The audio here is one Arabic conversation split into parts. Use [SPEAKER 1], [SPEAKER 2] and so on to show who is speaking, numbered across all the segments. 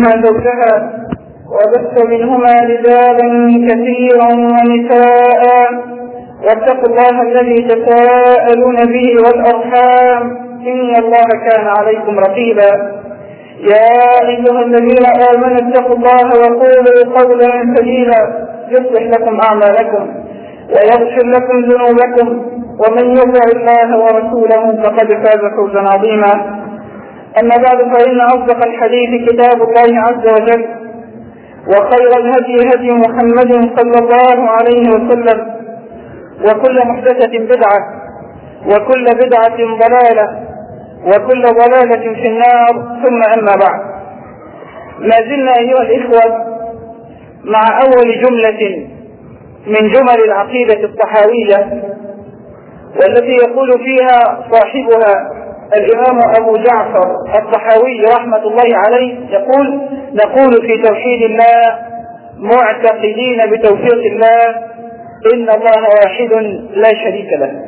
[SPEAKER 1] زوجها وبث منهما رجالا كثيرا ونساء واتقوا الله الذي تساءلون به والأرحام إن الله كان عليكم رقيبا. يا أيها الذين آمنوا اتقوا الله وقولوا قولا سديدا يصلح لكم أعمالكم ويغفر لكم ذنوبكم ومن يطع الله ورسوله فقد فاز فوزا عظيما. أما بعد فإن أصدق الحديث كتاب الله عز وجل وخير الهدي هدي محمد صلى الله عليه وسلم وكل محدثة بدعة وكل بدعة ضلالة وكل ضلالة في النار. ثم أما بعد، ما زلنا أيها الإخوة مع أول جملة من جمل العقيدة الطحاوية، والتي يقول فيها صاحبها الإمام أبو جعفر الطحاوي رحمة الله عليه، يقول: نقول في توحيد الله معتقدين بتوفيق الله إن الله واحد لا شريك له.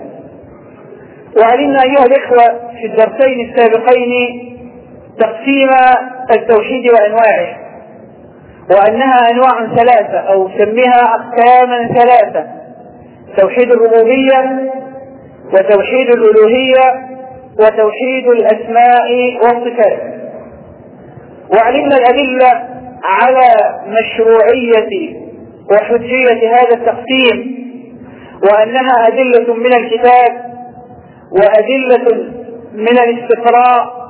[SPEAKER 1] وعلمنا أيها الإخوة في الدرسين السابقين تقسيم التوحيد وأنواعه، وأنها أنواع ثلاثة أو سميها أقساما ثلاثة: توحيد الربوبية وتوحيد الألوهية وتوحيد الأسماء والصفات. وعلمنا الأدلة على مشروعية وحجية هذا التقسيم، وأنها أدلة من الكتاب وأدلة من الاستقراء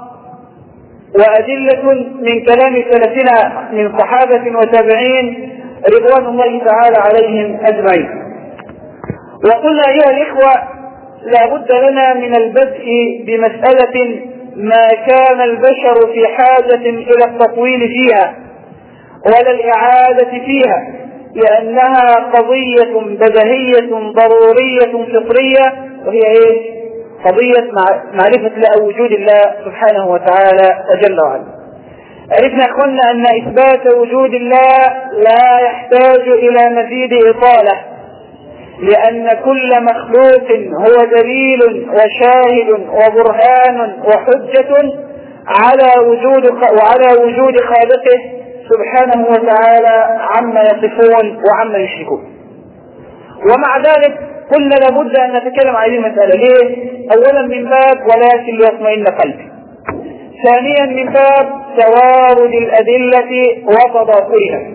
[SPEAKER 1] وأدلة من كلام سلفنا من صحابة وتابعين رضوان الله تعالى عليهم أجمعين. وقلنا أيها الإخوة لا بد لنا من البدء بمسألة ما كان البشر في حاجة إلى التطويل فيها ولا الإعادة فيها، لأنها قضية بديهية ضرورية فطرية، وهي قضية معرفة وجود الله سبحانه وتعالى وجل وعلا. عرفنا أخوانا أن إثبات وجود الله لا يحتاج إلى مزيد إطالة، لأن كل مخلوق هو دليل وشاهد وبرهان وحجة على وجود خالقه سبحانه وتعالى عما يصفون وعما يشركون. ومع ذلك قلنا لابد أن نتكلم عن هذه المسألة. ليه؟ أولا من باب ولكن ليطمئن قلبي، ثانيا من باب توارد الأدلة وتضافرها،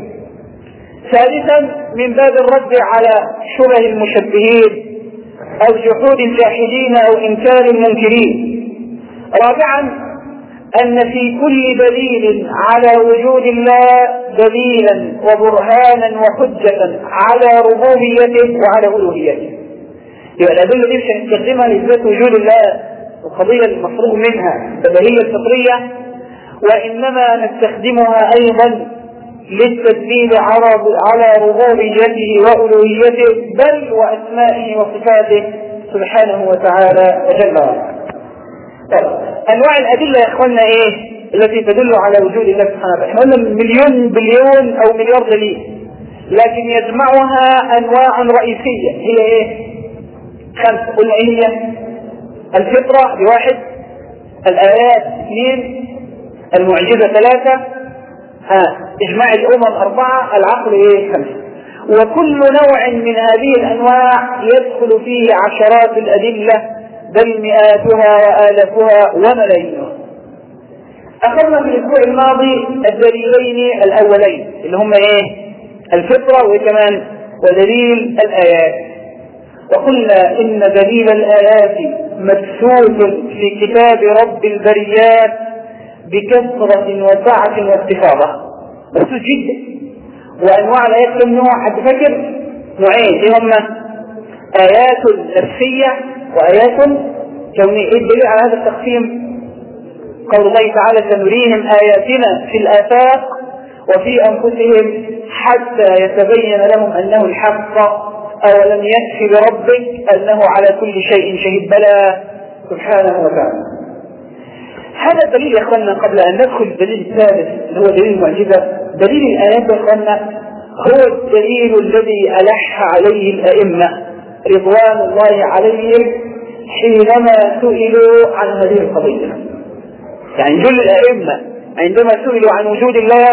[SPEAKER 1] ثالثا من باب الرد على شبه المشبهين أو جحود الجاحدين أو إنكار المنكرين، رابعا أن في كل دليل على وجود الله دليلا وبرهانا وحجة على ربوبيته وعلى ألوهيته. يبقى الأدلة دي مش هنستخدمها لإثبات وجود الله القضية المفروغ منها بديهية الفطرية، وإنما نستخدمها أيضا للتدليل على ربوبيته وألوهيته بل وأسمائه وصفاته سبحانه وتعالى وجل وعلا. أنواع الأدلة يا إخوانا التي تدل على وجود الله سبحانه وتعالى؟ احنا قلنا مليون بليون أو مليار دليل، لكن يجمعها أنواع رئيسية هي 5. قلنا هي؟ الفطرة بواحد، الآيات 2، المعجزة 3، إجماع الأمم 4، العقل 5. وكل نوع من هذه الأنواع يدخل فيه عشرات الأدلة بل مئاتها وآلافها وملايينها. أخذنا في الأسبوع الماضي الدليلين الأولين اللي هم الفطرة وكمان ودليل الآيات، وقلنا إن دليل الآيات مبثوث في كتاب رب البريات بكثرة وسعة واستفاضة، مبثوث جدا. وأنواع الآيات كم نوع؟ حد فاكر؟ نوعين، هم آيات نفسية وآيات كونية. الدليل على هذا التقسيم قول الله تعالى: سنريهم آياتنا في الآفاق وفي أنفسهم حتى يتبين لهم أنه الحق أولم يكفي بربك أنه على كل شيء شهيد. بلى سبحانه وتعالى. هذا الدليل يا أخوانا قبل أن ندخل الدليل الثالث اللي هو دليل المعجزة. دليل الآيات يا أخوانا هو الدليل الذي ألح عليه الأئمة رضوان الله عليهم حينما سئلوا عن هذه القضية. يعني جل الأئمة عندما سئلوا عن وجود الله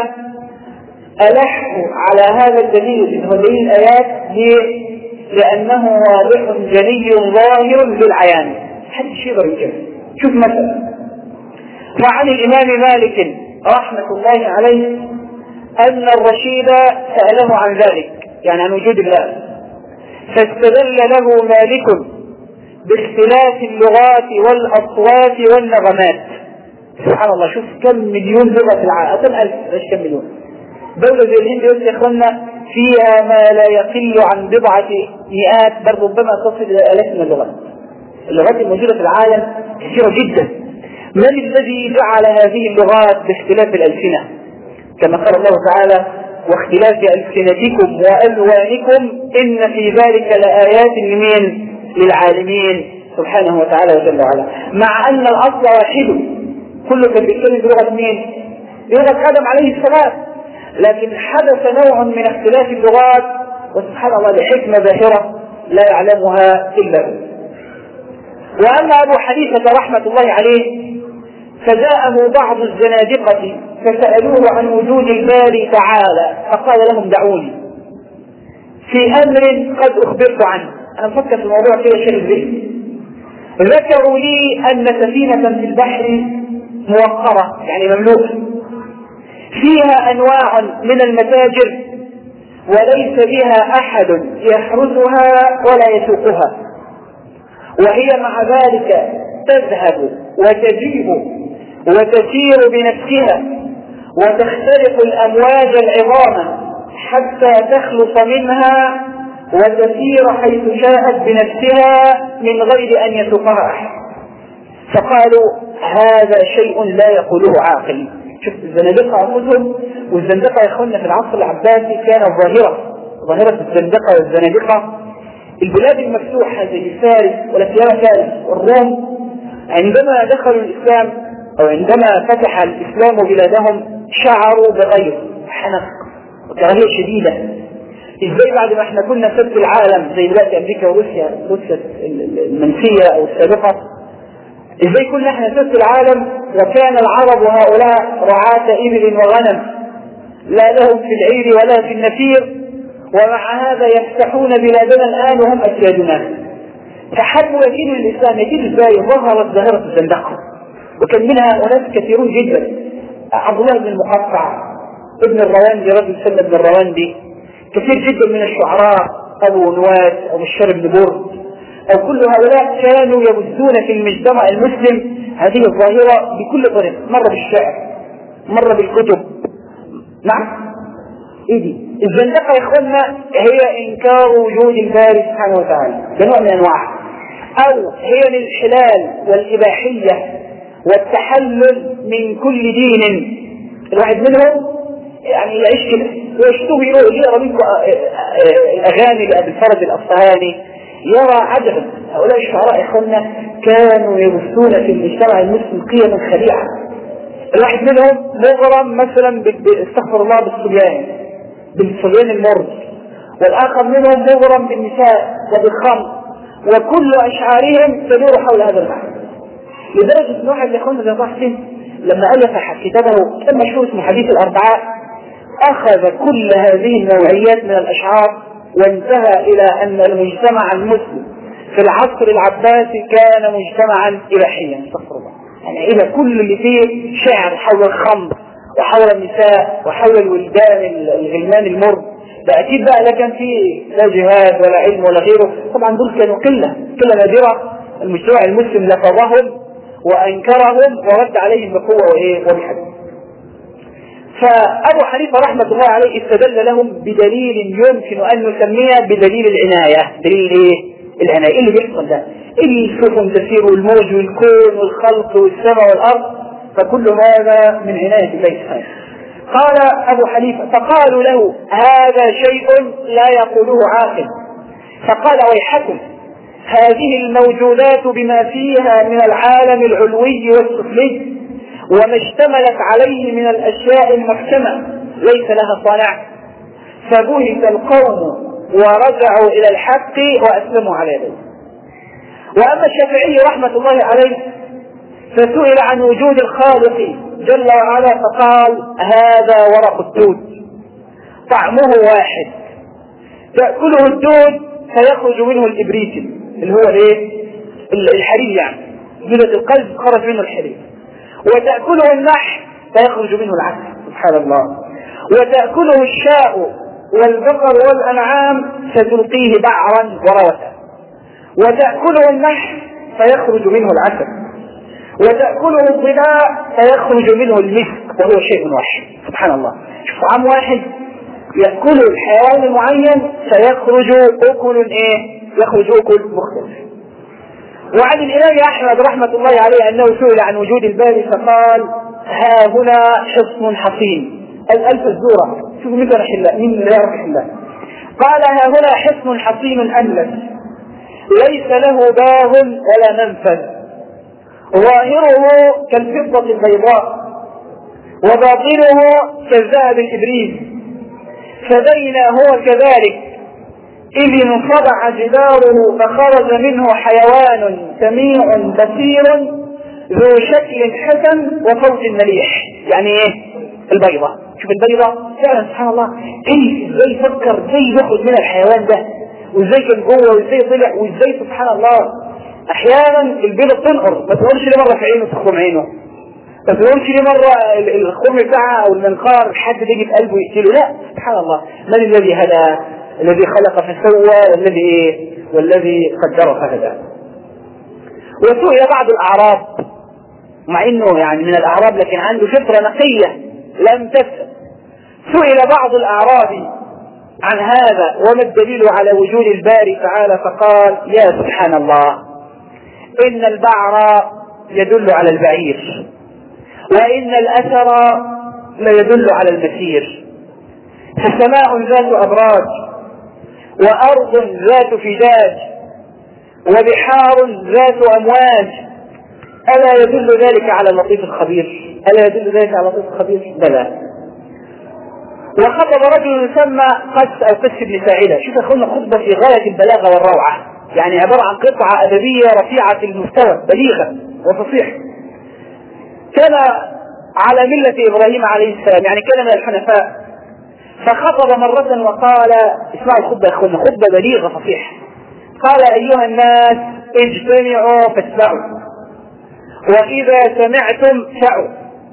[SPEAKER 1] ألحوا على هذا الدليل من هذه الآيات لأنه واضح جلي ظاهر بالعيان، حد شيء يقدر يجيبه. شوف مثلا وعن الإمام مالك رحمة الله عليه أن الرشيد سأله عن ذلك، يعني عن وجود الله، فاستدل له مالك باختلاف اللغات والأصوات والنغمات. سبحان الله، شوف كم مليون لغة في العالم، كم ألف، ايش كم مليون. دولة زي الهند يا اخوانا فيها ما لا يقل عن بضعة مئات بل ربما تصل إلى آلاف من اللغات. اللغات الموجودة في العالم كثيرة جدا. من الذي جعل هذه اللغات باختلاف الألسنة؟ كما قال الله تعالى: واختلاف ألسنتكم وألوانكم إن في ذلك لآيات لمن؟ للعالمين سبحانه وتعالى وجل وعلا. مع أن الأصل واحد، كله كان بيتكلم بلغة مين؟ بلغة آدم عليه السلام، لكن حدث نوع من اختلاف اللغات وسبحان الله لحكمة ظاهرة لا يعلمها إلا هو. وأما أبو حنيفة رحمة الله عليه فجاءه بعض الزنادقة فسألوه عن وجود الباري تعالى فقال لهم: دعوني في أمر قد أخبرت عنه. أنا مفكر في الموضوع كده شيء ذهني. ذكروا لي أن سفينة في البحر موقرة يعني مملوءة فيها أنواع من المتاجر وليس بها أحد يحرسها ولا يسوقها، وهي مع ذلك تذهب وتجيب وتسير بنفسها وتخترق الأمواج العظامى حتى تخلص منها وتسير حيث شاءت بنفسها من غير أن يسوقها أحد. فقالوا: هذا شيء لا يقوله عاقل. شوف الزنادقة أنفسهم، والزندقة يا أخوانا في العصر العباسي كانت ظاهرة الزندقة والزنادقة. البلاد المفتوحة زي فارس ولا فارس والروم عندما دخلوا الإسلام أو عندما فتح الإسلام بلادهم شعروا بغير حنق وكراهية شديدة. إزاي بعد ما احنا كنا سد العالم زي دلوقتي أمريكا وروسيا المنسية أو السابقة، إزاي كنا احنا سد العالم وكان العرب هؤلاء رعاة إبل وغنم لا لهم في العير ولا في النفير، ومع هذا يفتحون بلادنا الآن وهم أسيادنا. فحبوا يكيدوا الإسلام. يكيد إزاي؟ ظهرت ظاهرة الزندقة وكان منها أناس كثيرون جدا. عبد الله بن المقطع ابن الرواندي، رجل سنة ابن الرواندي، كثير جدا من الشعراء أبو نواس أو الشر بن برد أو كل هؤلاء كانوا يبثون في المجتمع المسلم هذه الظاهرة بكل طريقة، مرة بالشعر مرة بالكتب. نعم، إيه دي؟ الزندقة يا إخوانا هي إنكار وجود الباري سبحانه وتعالى بنوع من أنواع، أو هي الانحلال والإباحية والتحلل من كل دين. الواحد منهم يعني يعيش كده ويشتهي يقرأ منكم الأغاني لأبي الفرج الأصفهاني، يرى عجبا. هؤلاء الشعراء يا إخوانا كانوا يبثون في المجتمع المسلم قيما خليعة. الواحد منهم مغرم مثلا استغفر الله بالصبيان المرض، والآخر منهم مغرم بالنساء وبالخمر، وكل أشعارهم تدور حول هذا المعنى. لدرجة أن واحد يخونا زي طحسن لما ألف كتابه كان مشهور اسمه حديث الأربعاء أخذ كل هذه النوعيات من الأشعار وانتهى إلى أن المجتمع المسلم في العصر العباسي كان مجتمعا إباحيا استغفر الله، يعني إلى كل اللي فيه شعر حول الخمر وحول النساء وحول الولدان الغلمان المر. ده أكيد بقى لا كان فيه لا جهاد ولا علم ولا غيره، طبعا دول كانوا قلة نادرة. المجتمع المسلم لفظهم وأنكرهم ورد عليهم بقوة وبحد. فأبو حنيفة رحمة الله عليه استدل لهم بدليل يمكن أن نسميه بدليل العناية. دليل إيه؟ العناية. إيه اللي بيحصل ده؟ السفن تسير والموج والكون والخلق والسماء والأرض، فكل هذا من عناية الله سبحانه. قال أبو حنيفة فقالوا له: هذا شيء لا يقوله عاقل. فقال: ويحكم، هذه الموجودات بما فيها من العالم العلوي والسفلي وما اشتملت عليه من الأشياء المحكمة ليس لها صانع. فبهت القوم ورجعوا إلى الحق وأسلموا على يديه. وأما الشافعي رحمة الله عليه فسئل عن وجود الخالق جل وعلا فقال هذا ورق الدود طعمه واحد تأكله الدود فيخرج منه الإبريتم اللي هو الحرير، يعني جلد القلب خرج منه الحرير، وتأكله النحل فيخرج منه العسل سبحان الله، وتأكله الشاء والبقر والأنعام فتلقيه بعرا وروثا، وتأكله النحل فيخرج منه العسل، وتأكله الضباع فيخرج منه المسك وهو شيء واحد سبحان الله. طعام واحد يأكله الحيوان المعين فيخرج أكل يخرج أكل مختلف. وعن الإمام أحمد رحمة الله عليه أنه سئل عن وجود الباري فقال ها هنا حصن حصين الألف الزورة، شوفوا مين حلاء مين لا يعرف حلاء، قال ها هنا حصن حصين أملس ليس له باب ولا منفذ ظاهره كالفضة البيضاء وباطنه كالذهب الإبريز، فبين هو كذلك إذ انصدع جداره فخرج منه حيوان سميع بصير ذو شكل حسن وصوت مليح. يعني البيضة، شوف البيضة فعلا سبحان الله كيف ازاي فكر ازاي يخرج من الحيوان ده وازاي كان جوه وازاي طلع وازاي سبحان الله. احيانا البيضة بتنقر ما تقولش ليه مرة في عينه تخرم عينه، ما تقولش ليه مرة الخرم بتاعها او المنقار حد يجي في قلبه يقتله، لا سبحان الله. من الذي هدى؟ الذي خلق فسوى والذي قدر فهدى. وسئل بعض الأعراب مع انه يعني من الأعراب لكن عنده فطرة نقية لم تفسد، سئل بعض الأعراب عن هذا وما الدليل على وجود الباري تعالى فقال يا سبحان الله إن البعر يدل على البعير وإن الأثر لا يدل على المسير، فسماء ذات أبراج وأرض ذات فجاج وبحار ذات أمواج، ألا يدل ذلك على اللطيف الخبير؟ ألا يدل ذلك على اللطيف الخبير؟ بلى. وخطب رجل يسمى قس أو قس بن ساعدة، شوف أخونا خطبة في غاية البلاغة والروعة، يعني عبارة عن قطعة أدبية رفيعة المستوى بليغة وفصيحة. كان على ملة إبراهيم عليه السلام، يعني كان من الحنفاء، فخطب مرة وقال اسمعوا الخطبة يا أخونا، خطبة بليغة فصيحة، قال أيها الناس اجتمعوا فاسمعوا، وإذا سمعتم فعوا،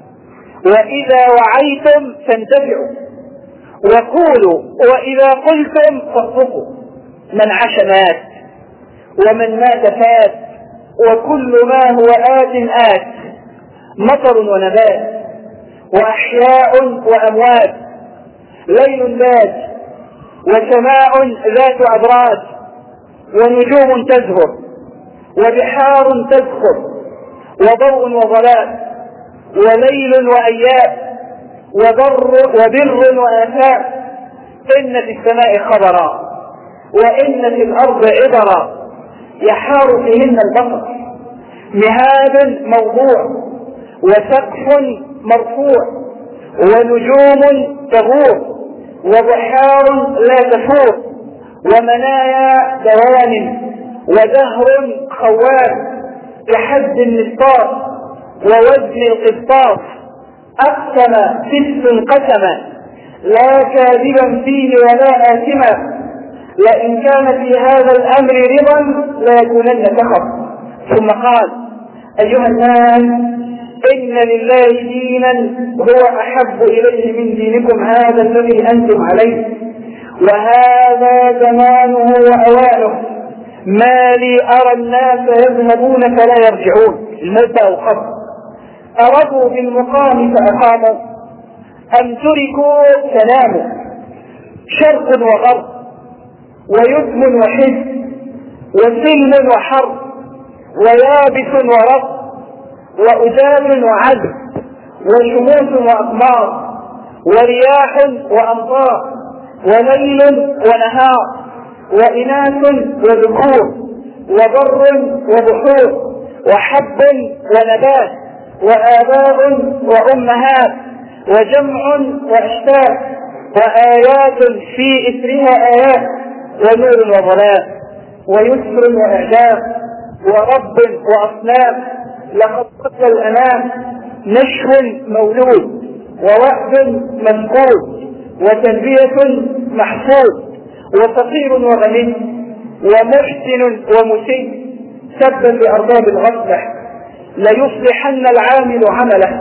[SPEAKER 1] وإذا وعيتم فانتفعوا، وقولوا وإذا قلتم فاصدقوا، من عاش مات ومن مات فات وكل ما هو آت مطر ونبات وأحياء وأموات، ليل باج وسماء ذات أبراج ونجوم تزهر وبحار تزخر وضوء وظلام وليل وأيام وبر وآثار، إن في السماء خبرا وإن في الأرض عبرا يحار فيهن البصر، مهاد موضوع وسقف مرفوع ونجوم تغور وبحار لا تفور ومنايا دوام ودهر خواب كحد النسطاس ووزن القسطاس، أقسم ست قسما لا كاذبا فيه ولا آثما، لئن كان في هذا الأمر رضا ليكونن سخط. ثم قال أيها الناس إن لله دينا هو أحب إليه من دينكم هذا الذي أنتم عليه، وهذا زمانه وأوانه، ما لي أرى الناس يذهبون فلا يرجعون، الموت أو الخط، أرضوا بالمقام فأقاموا أم تركوا فناموا، شرق وغرب ويتم وحز وسلم وحرب ويابس ورب وأجاج وعذب وشموس وأقمار ورياح وأمطار وليل ونهار وإناث وذكور وبر وبحور وحب ونبات وآباء وأمهات وجمع وأشتات وآيات في إثرها آيات ونور وظلام ويسر وإعجاب ورب وأصنام، لقد قتل الأنام نشف مولود، ووأد مفقود، وتنبية محفوظ، وفقير وغني، ومحسن ومسيء، سبا لأرباب الغفلة، ليصلحن العامل عمله،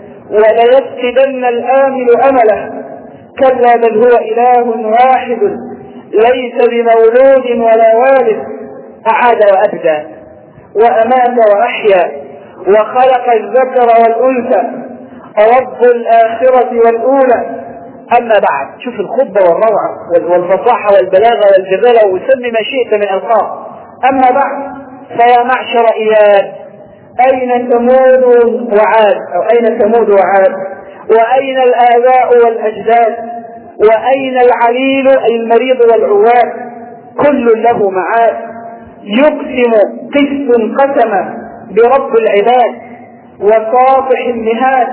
[SPEAKER 1] وليفقدن الآمل أمله، كلا بل هو إله واحد ليس بمولود ولا والد، أعاد وأبدى وأمات وأحيا، وخلق الذكر والأنثى، رب الآخرة والأولى. أما بعد، شوف الخطبة والروعة والفصاحة والبلاغة والجلالة، وسمي ما شئت من ألقاب. أما بعد، فيا معشر إياد، أين ثمود وعاد، أو أين ثمود وعاد، وأين الآباء والأجداد، وأين العليل أي المريض والعواد، كل له معاد، يقسم قسط قسم برب العباد، وصافح النهاد،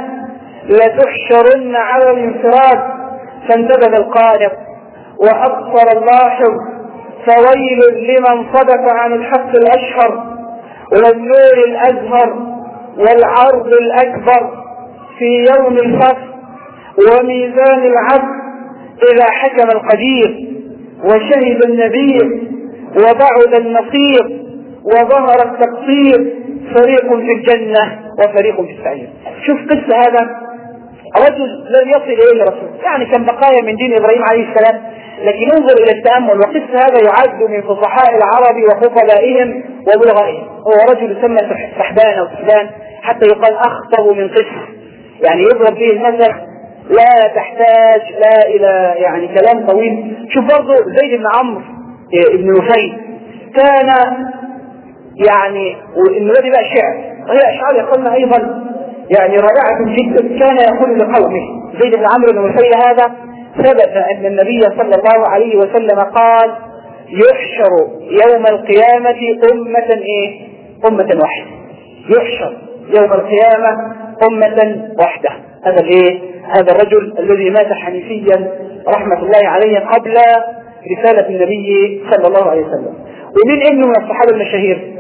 [SPEAKER 1] لتحشرن على الانفراد، فانتبه القارئ وأبصر اللاحظ، فويل لمن صدف عن الحق الأشهر، والنور الأزهر، والعرض الأكبر في يوم الفصل، وميزان العدل إذا حكم القدير، وشهد النبي، وبعد النصير، وظهر التقصير، فريق في الجنة وفريق في السعير. شوف قصة هذا رجل لم يصل إليه الرسول، يعني كان بقايا من دين إبراهيم عليه السلام، لكن انظر إلى التأمل. وقصة هذا يعد من فصحاء العرب وخطبائهم وبلغائهم. هو رجل يسمى سحبان أو سحبان، حتى يقال أخطب من قصة، يعني يضرب فيه المثل، لا تحتاج لا إلى يعني كلام طويل. شوف برضه زيد بن عمرو بن نفيل كان يعني، وإنه الذي بقى شعر، وهي أشعار يقولنا أيضا يعني رائعة جدا. كان يقول لقومه، زيد بن عمرو بن نفيل هذا ثبت أن النبي صلى الله عليه وسلم قال: يحشر يوم القيامة أمة أمة واحدة. يحشر يوم القيامة أمة واحدة. هذا الرجل الذي مات حنيفيا رحمة الله عليه قبل رسالة النبي صلى الله عليه وسلم. ومن ابنه من الصحابة المشاهير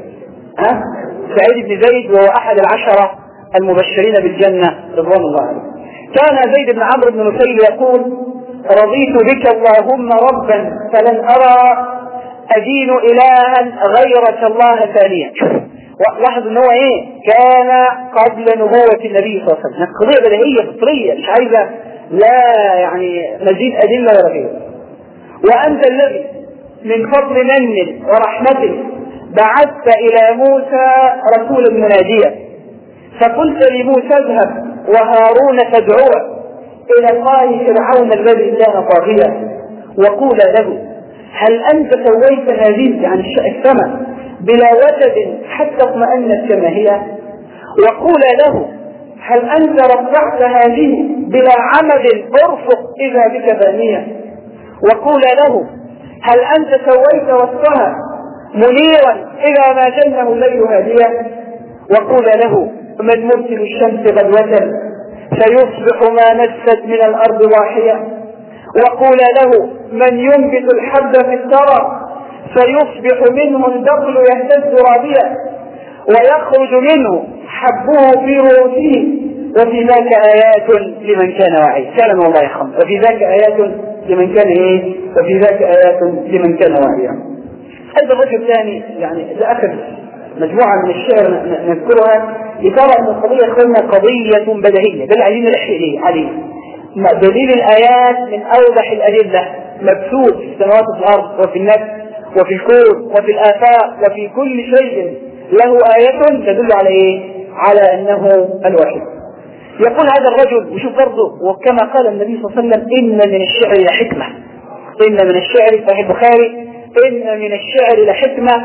[SPEAKER 1] سعيد بن زيد، وهو أحد العشرة المبشرين بالجنة رضوان الله عليه. كان زيد بن عمرو بن نفيل يقول: رضيت بك اللهم ربا فلن أرى أدين إلها غيرك الله ثانيا. لاحظ ان هو كان قبل نبوة النبي صلى الله عليه وسلم. قضية بديهية فطرية، مش عايزة لا يعني مزيد أدلة ولا غيره. وأنت الذي من فضل من ورحمته بعثت إلى موسى رسولا مناديا، فقلت لموسى: اذهب وهارون فادعوه إلى الله فرعون الذي كان طاغيا، وقول له: هل أنت سويت هذه يعني السماء بلا وجد حتى اطمأنت كما هي؟ وقول له: هل أنت رفعت هذه بلا عمد أرفق إذا بك بانية؟ وقول له: هل أنت سويت وسطها منيرا إذا ما جنه الليل هاديا؟ وقول له: من مرسل الشمس غدوة فيصبح ما نست من الأرض ضاحية؟ وقول له: من ينبت الحب في الثرى فيصبح منه الدخل يهتز رابيا ويخرج منه حبه في رؤوسه وفي ذاك آيات لمن كان واعيا. فعلا والله يا خمس، وفي ذاك آيات لمن كان وفي ذاك آيات لمن كان واعيا. هذا الرجل الثاني يعني لأخذ مجموعة من الشعر نذكرها لترى أن القضية قضية بديهية، بل عايزين نحكي عليه. دليل الآيات من أوضح الأدلة، مبثوث في السماوات وفي الأرض وفي النفس وفي الكون وفي الآفاق وفي كل شيء له آية تدل على على أنه الواحد. يقول هذا الرجل، وشوف برضه، وكما قال النبي صلى الله عليه وسلم: إن من الشعر لحكمة. إن من الشعر، صحيح البخاري: إن من الشعر لحكمة،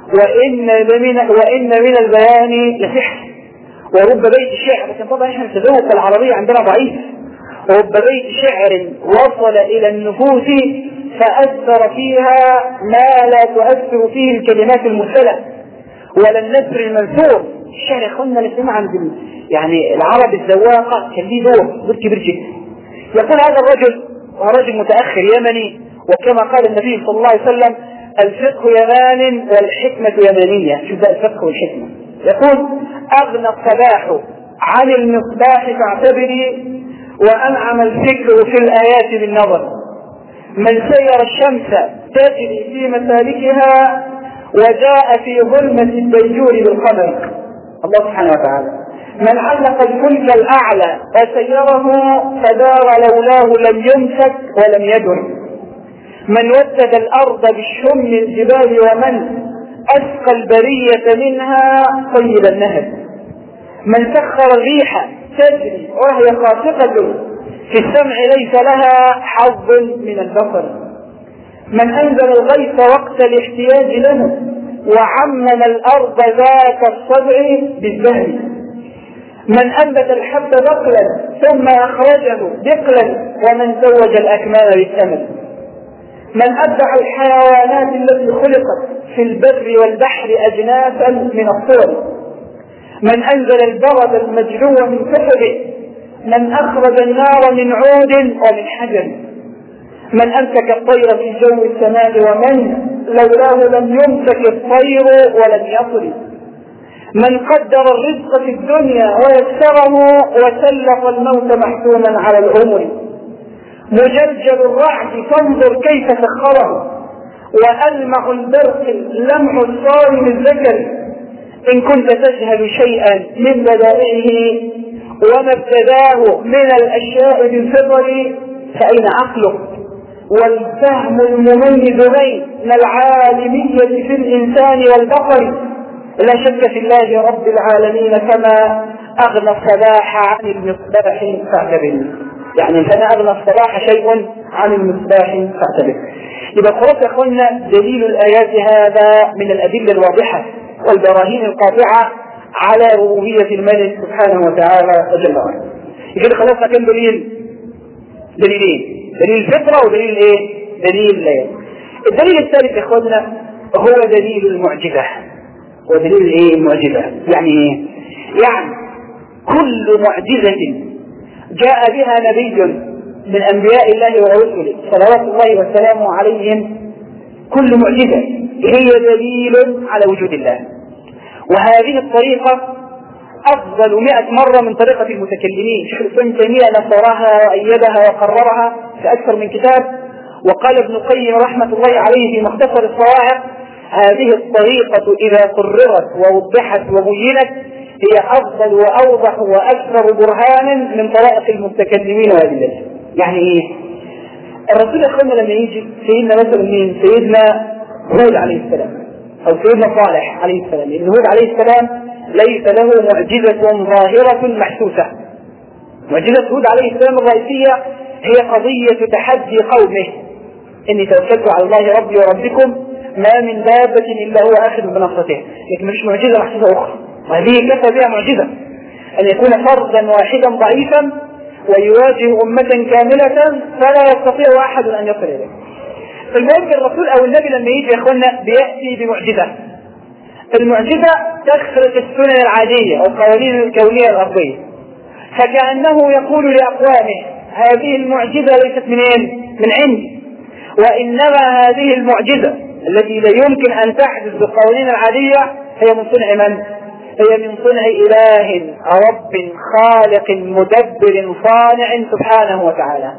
[SPEAKER 1] وإن من البيان لسحر. ورب بيت شعر، لكن طبعا احنا التذوق العربية عندنا ضعيف. رب بيت شعر وصل إلى النفوس فأثر فيها ما لا تؤثر فيه الكلمات المرسلة ولا النثر المنثور. الشعر يخلنا نسمع عند يعني العرب الزواقة كان ليه دور كبير جدا. يقول هذا الرجل، وهو رجل متأخر يمني، وكما قال النبي صلى الله عليه وسلم: الفقه يمان والحكمة يمانية. شوف بقى الفقه والحكمة. يقول: أغنى الصباح عن المصباح فاعتبري، وأنعم الفكر في الآيات بالنظر. من سير الشمس تجري في مسالكها، وجاء في ظلمة الديجور بالقمر. الله سبحانه وتعالى. من علق الفلك الأعلى وسيره، فدار لولاه لم يمسك ولم يدر. من ودد الأرض بالشم الجبال، ومن أسقى البرية منها طيب النهر. من سخر الريح تجري وهي خافقة، في السمع ليس لها حظ من البصر. من أنزل الغيث وقت الاحتياج له، وعمم الأرض ذات الصدع بالزهر. من أنبت الحب بقلا ثم أخرجه بقلا، ومن زوج الأكمام بالثمن. من أبدع الحيوانات التي خلقت في البر والبحر أجناسا من الصور. من أنزل البرد المجلو من كفره، من أخرج النار من عود ومن حجر. من أمسك الطير في جو السماء، ومن لولاه لم يمسك الطير ولم يطر. من قدر الرزق في الدنيا ويسره، وسلط الموت محتوما على العمر. مجلجل الرعد فانظر كيف سخره، وألمع البرق لمع الصارم الذكر. إن كنت تجهل شيئا من بدائعه، وما ابتداه من الأشياء بالفطر، فأين عقلك والفهم المميز بين العالمية في الإنسان والبقر؟ لا شك في الله رب العالمين، كما أغنى الصباح عن المصباح فاعتبر. يعني كما أغنى الصباح شيء عن المصباح فاعتبر. يبقى خلاص يا أخوانا، دليل الآيات هذا من الأدلة الواضحة والبراهين القاطعة على ربوبية الملك سبحانه وتعالى وجل وعلا. يبقى خلاص كم دليلين، دليل الفطرة ودليل ايه؟ دليل الآيات. الدليل الثالث يا اخوانا هو دليل المعجزة. ودليل ايه المعجزة؟ يعني ايه؟ يعني كل معجزة جاء بها نبي من انبياء الله ورسله صلوات الله وسلامه عليهم، كل معجزة هي دليل على وجود الله. وهذه الطريقة أفضل 100 مرة من طريقة المتكلمين. شيخ الإسلام ابن تيمية نصرها وأيدها وقررها في أكثر من كتاب. وقال ابن القيم رحمة الله عليه في مختصر الصواعق: هذه الطريقة إذا قررت ووضحت وبينت هي أفضل وأوضح وأكثر برهانا من طرائق المتكلمين وأدلتهم. يعني إيه؟ الرسول أخوانا لما يجي سيدنا مثلا مين؟ سيدنا هود عليه السلام أو سيدنا صالح عليه السلام، لأن هود عليه السلام ليس له معجزة ظاهرة محسوسة. معجزة هود عليه السلام الرئيسية هي قضية تحدي قومه: إني توكلت على الله ربي وربكم ما من دابة إلا هو آخذ بنصرته. لكن مش معجزة محسوسة أخرى، وهذه كفى بها معجزة أن يكون فردا واحدا ضعيفا ويواجه أمة كاملة فلا يستطيع أحد أن يصل إليه. المهم الرسول أو النبي لما يجي يا إخوانا بيأتي بمعجزة. المعجزة تخرق السنن العادية أو القوانين الكونية الأرضية، فكأنه يقول لأقوامه: هذه المعجزة ليست من عندي، وإنما هذه المعجزة التي لا يمكن أن تحدث بالقوانين العادية هي من صنع من؟ هي من صنع إله رب خالق مدبر صانع سبحانه وتعالى.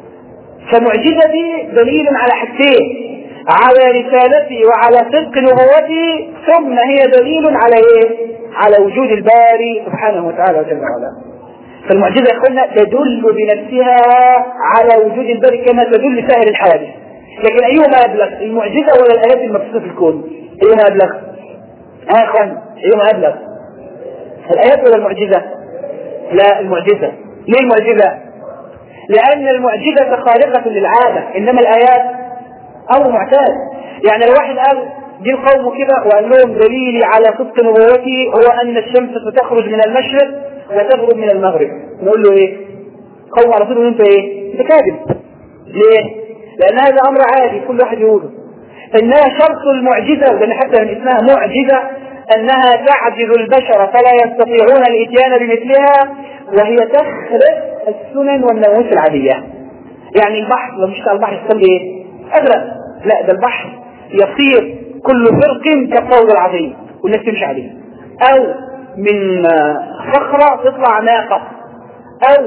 [SPEAKER 1] فمعجزتي دليل على حاجتين: على رسالتي وعلى صدق نبوتي، ثم هي دليل على ايه؟ على وجود الباري سبحانه وتعالى وجل وعلا. فالمعجزة يا اخوانا تدل بنفسها على وجود الباري كما تدل سائر الحوادث. لكن ايهما ابلغ، المعجزة ولا الايات المبثوثة في الكون؟ ايهما ابلغ؟ يا اخوان ايهما ابلغ؟ الايات ولا المعجزة؟ لا، المعجزة. ليه المعجزة؟ لان المعجزة خارقة للعادة، انما الايات أو معتاد. يعني لو واحد قال دي القوم كده وقال لهم دليلي على صدق نبوتي هو أن الشمس ستخرج من المشرق وتغرب من المغرب، نقول له إيه؟ قوم على طول أنت إيه؟ أنت كاذب. ليه؟ لأن هذا أمر عادي كل واحد يقوله. إنها شرط المعجزة، لأن حتى من اسمها معجزة أنها تعجز البشر فلا يستطيعون الإتيان بمثلها، وهي تخرق السنن والناموس العادية. يعني البحر لو مش البحر يحصل إيه؟ أغرق. لا، ده البحر يصير كل فرق كالطود العظيم والناس تمشي عليه. أو من صخرة تطلع ناقة، أو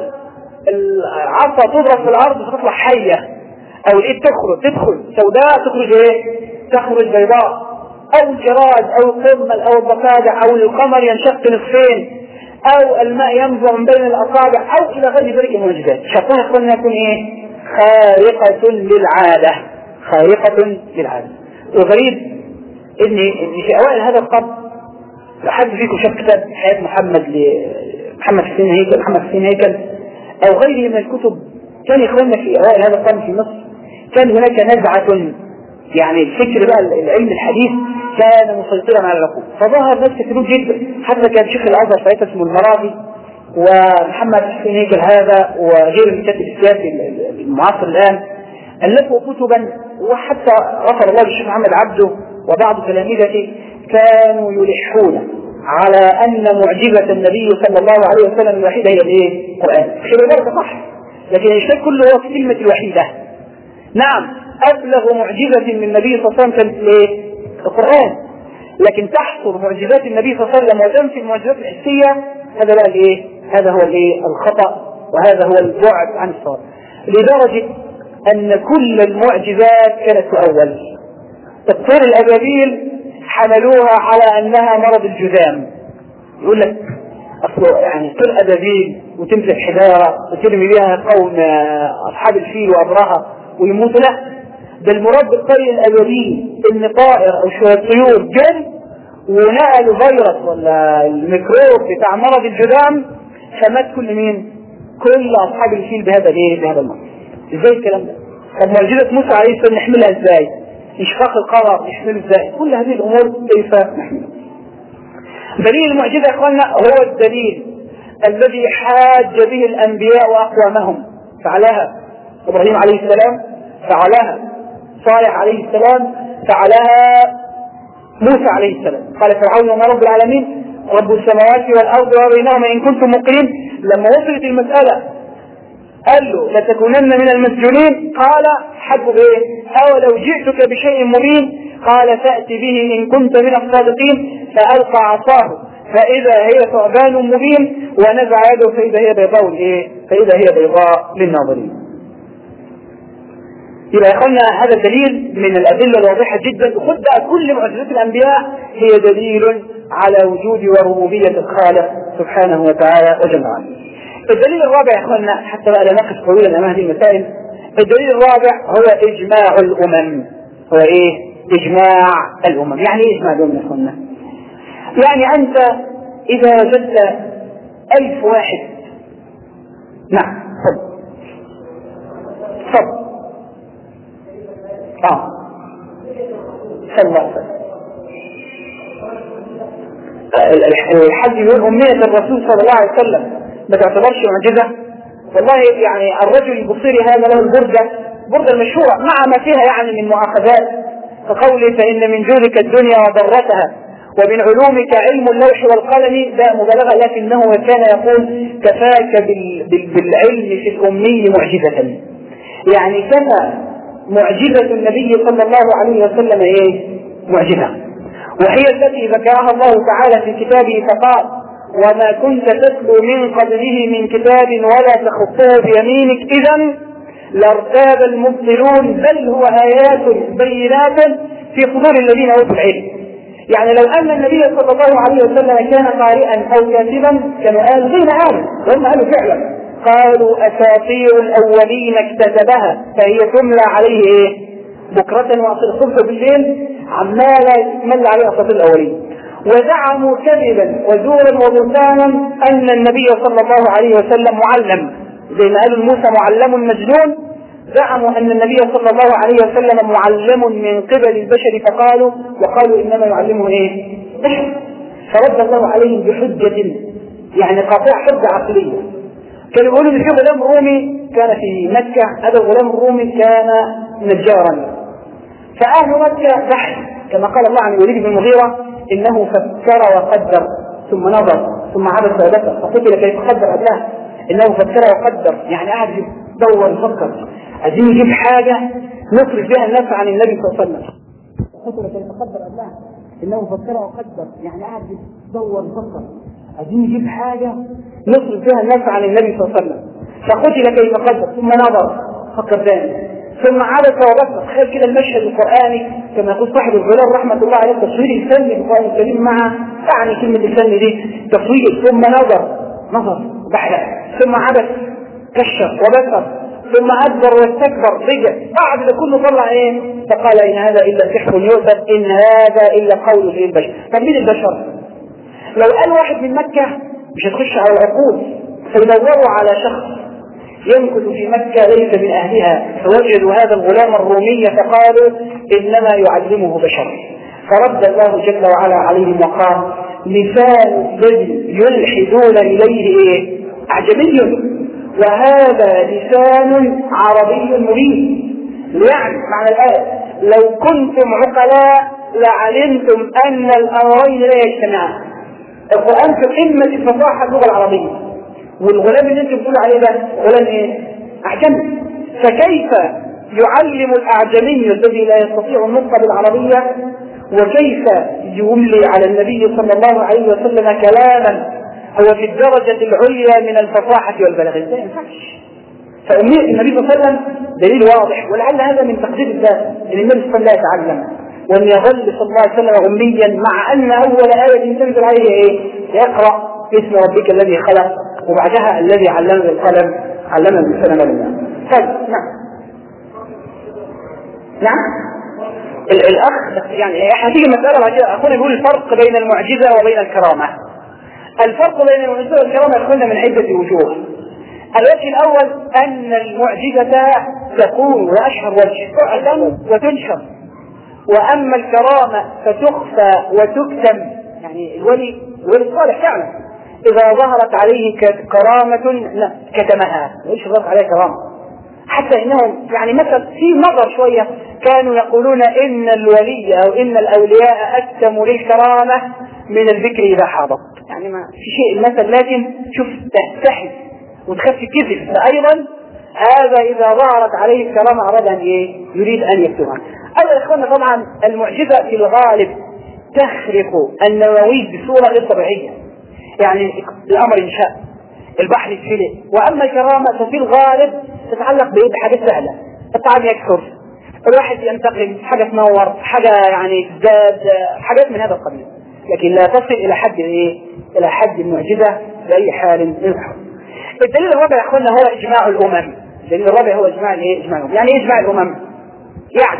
[SPEAKER 1] العصا تضرب في الأرض فتطلع حية، أو الإيد تدخل سوداء تخرج إيه؟ تخرج بيضاء، أو الجراد أو القمل أو الضفادع، أو القمر ينشق نصفين، أو الماء ينبع من بين الأصابع، أو إلى غير ذلك المعجزات. شرطها قلنا يكون إيه؟ خارقة للعادة، خارقة للعادة. وغريب إن في أوائل هذا القرن، لو حد فيكم شاف كتاب حياة محمد حسين هيكل أو غيره من الكتب، كان يخواننا في أوائل هذا القرن في مصر كان هناك نزعة، يعني الفكر بقى العلم الحديث كان مسيطرا على العقول، فظهر ناس كثيرون جدا. حتى كان شيخ الازهر ساعتها اسمه المراغي، ومحمد حسين هيكل هذا وغير الكاتب السياسي المعاصر الان الفوا كتبا، وحتى غفر الله للشيخ محمد عبده وبعض تلاميذته كانوا يلحون على ان معجزه النبي صلى الله عليه وسلم الوحيده هي الايه؟ القران. خلي صح، لكن الشيء كله هو في كلمه الوحيده. نعم، أبلغ معجزة من النبي صلى الله عليه وسلم كانت إيه؟ القرآن، لكن تحصر معجزات النبي صلى الله عليه وسلم وتنفي المعجزات الحسية، هذا بقى الإيه؟ هذا هو الإيه؟ الخطأ، وهذا هو البعد عن الصواب. لدرجة أن كل المعجزات كانت تؤول. الطير الأبابيل حملوها على أنها مرض الجذام، يقول لك أصله يعني طير أبابيل وتمسك حجارة وترمي بها قوم أصحاب الفيل وأبرهة ويموتوا. لا، ده المراد بالطير الأبابيل إن طائر أو شوية طيور جن ونقلوا فيروس ولا الميكروب بتاع مرض الجذام، فمات كل مين؟ كل أصحاب الفيل بهذا الايه؟ بهذا المرض. ازاي الكلام ده؟ طب معجزة موسى عليه السلام نحملها ازاي؟ انشقاق القمر نحمله ازاي؟ كل هذه الأمور كيف نحملها؟ دليل المعجزة يا اخوانا هو الدليل الذي حاج به الأنبياء وأقوامهم، فعلها إبراهيم عليه السلام، فعلها صالح عليه السلام، فعلها موسى عليه السلام. قال فرعون وما رب العالمين رب السماوات والأرض وبينهما إن كنتم موقنين. لما وصلت المسألة قال له لتكونن من المسجونين، قال حجوا بايه؟ أولو جئتك بشيء مبين، قال فأتي به إن كنت من الصادقين، فألقى عصاه فإذا هي ثعبان مبين ونزع يده فإذا هي بيضاء ايه؟ فإذا هي بيضاء للناظرين. يبقى يا اخوانا هذا دليل من الأدلة الواضحة جدا. وخد بقى كل معجزات الأنبياء هي دليل على وجود وربوبية الخالق سبحانه وتعالى وجل وعلا. الدليل الرابع يا اخوانا، حتى بقى لا نقف طويلا امام هذه المسائل، الدليل الرابع هو إجماع الأمم. هو ايه؟ إجماع الأمم. يعني ايه إجماع الأمم يا اخوانا؟ يعني أنت إذا وجدت 1000 واحد، نعم صد صلى الله عليه وسلم الحج من أمية الرسول صلى الله عليه وسلم ما تعتبرش معجزة؟ والله يعني الرجل البصيري هذا له البردة المشهورة مع ما فيها يعني من مؤاخذات، كقوله فإن من جودك الدنيا وضرتها ومن علومك علم اللوح والقلم، ده مبالغة، لكنه كان يقول كفاك بالعلم في الأمي معجزة. يعني كفى معجزة النبي صلى الله عليه وسلم ايه؟ معجزة، وهي التي ذكرها الله تعالى في كتابه فقال وما كنت تتلو من قبله من كتاب ولا تخطه بيمينك إذا لارتاب المبطلون بل هو آيات بينات في صدور الذين أوتوا العلم. يعني لو أن النبي صلى الله عليه وسلم كان قارئا أو كاتبا كانوا قالوا غير عالم، وهم قالوا فعلا قالوا أساطير الأولين اكتتبها فهي تملى عليه ايه؟ بكرة وأصل الصبح بالليل عمالة تملى عليه أساطير الأولين. وزعموا كذبا وزورا وبهتانا أن النبي صلى الله عليه وسلم معلم، زي ما قالوا موسى معلم مجنون، زعموا أن النبي صلى الله عليه وسلم معلم من قبل البشر وقالوا إنما يعلمه ايه؟ بشر. فرد الله عليهم بحجة يعني قاطع حجة عقلية. كانوا يقولوا ان في غلام رومي كان في مكة، هذا الغلام الرومي كان نجارا، فأهل مكة بحث كما قال الله عن الوليد بن المغيرة إنه فكر وقدر ثم نظر ثم عبس وبكى فقتل كيف قدر قبلها. إنه فكر وقدر يعني قاعد يدور يفكر، عايزين يجيب حاجة نصرف بها الناس عن النبي صلى الله عليه وسلم. قتل كيف قدر قبلها إنه فكر وقدر يعني قاعد يدور يفكر، عايزين نجيب حاجة نصرف فيها الناس عن النبي صلى الله عليه وسلم. فقتل كيف قدر ثم نظر فكر ثاني ثم عبس وبصر. تخيل كده المشهد القرآني كما يقول صاحب الغلال رحمة الله عليه التصوير الفني بالقرآن الكريم مع يعني كلمة الفن دي تصوير. ثم نظر بحث ثم عبس كشف وبصر ثم أدبر واستكبر رجع. بعد ده كله طلع ايه؟ فقال إن هذا إلا سحر يؤثر إن هذا إلا قول ذي البشر. طب مين البشر؟ لو قال واحد من مكة مش هتخش على العقول، فيدوروا على شخص يمكث في مكة ليس من أهلها فوجدوا هذا الغلام الرومي فقالوا إنما يعلمه بشر. فرد الله جل وعلا عليه وقال لسان الذي يلحدون إليه إيه؟ أعجمي وهذا لسان عربي مبين. يعني معنى الآية لو كنتم عقلاء لعلمتم أن الأمرين لا يجتمعان. القرآن في قمة الفصاحة اللغة العربية، والغلام اللي انتم بتقولوا عليه ده غلام ايه؟ أعجمي. فكيف يعلم الأعجمي الذي لا يستطيع النطق بالعربية وكيف يملي على النبي صلى الله عليه وسلم كلاما هو في الدرجة العليا من الفصاحة والبلاغة؟ لا ينفعش. فأمية النبي صلى الله عليه وسلم دليل واضح، ولعل هذا من تقدير الذات ان النبي صلى الله عليه وسلم لا يتعلم وان يظل صلى الله عليه وسلم أميا مع ان اول آية تنزل عليه ايه؟ يقرأ اسم ربك الذي خلق وبعدها الذي علم بالقلم علم الانسان ما لم يعلم. طيب نعم الاخ يعني هتيجي مسألة بعد كده اخونا بيقول الفرق بين المعجزة وبين الكرامة. الفرق بين المعجزة والكرامة يكون من عدة وجوه. الوجه الأول أن المعجزة تكون وأشهر وجه تعلم وتنشر، وأما الكرامة فتخفى وتكتم. يعني الولي الصالح فعلا إذا ظهرت عليه كرامة كتمها، ليش ظهرت عليه كرامة؟ حتى إنهم يعني مثلا في نظر شوية كانوا يقولون إن الولي أو إن الأولياء أكتم للكرامة من الذكر إذا حاضر. يعني ما في شيء مثلا، لكن شوف تستحي وتخفي كذب. فأيضا هذا إذا ظهرت عليه الكرامة أراد أن يريد أن يكتمها. أولا إخوانا طبعا المعجزة في الغالب تخرق النواويز بصورة غير طبيعية. يعني الأمر إنشاء البحر يتفلق. وأما الكرامة ففي الغالب تتعلق بحاجات سهلة، الطعام يكثر، الواحد ينتقل، حاجة تنور، حاجة يعني تزداد، حاجات من هذا القبيل، لكن لا تصل إلى حد إلى حد المعجزة بأي حال من الحال. الدليل الرابع يا اخوانا هو اجماع الامم. الدليل الرابع هو اجماع الامم. يعني ايه اجماع الامم؟ يعني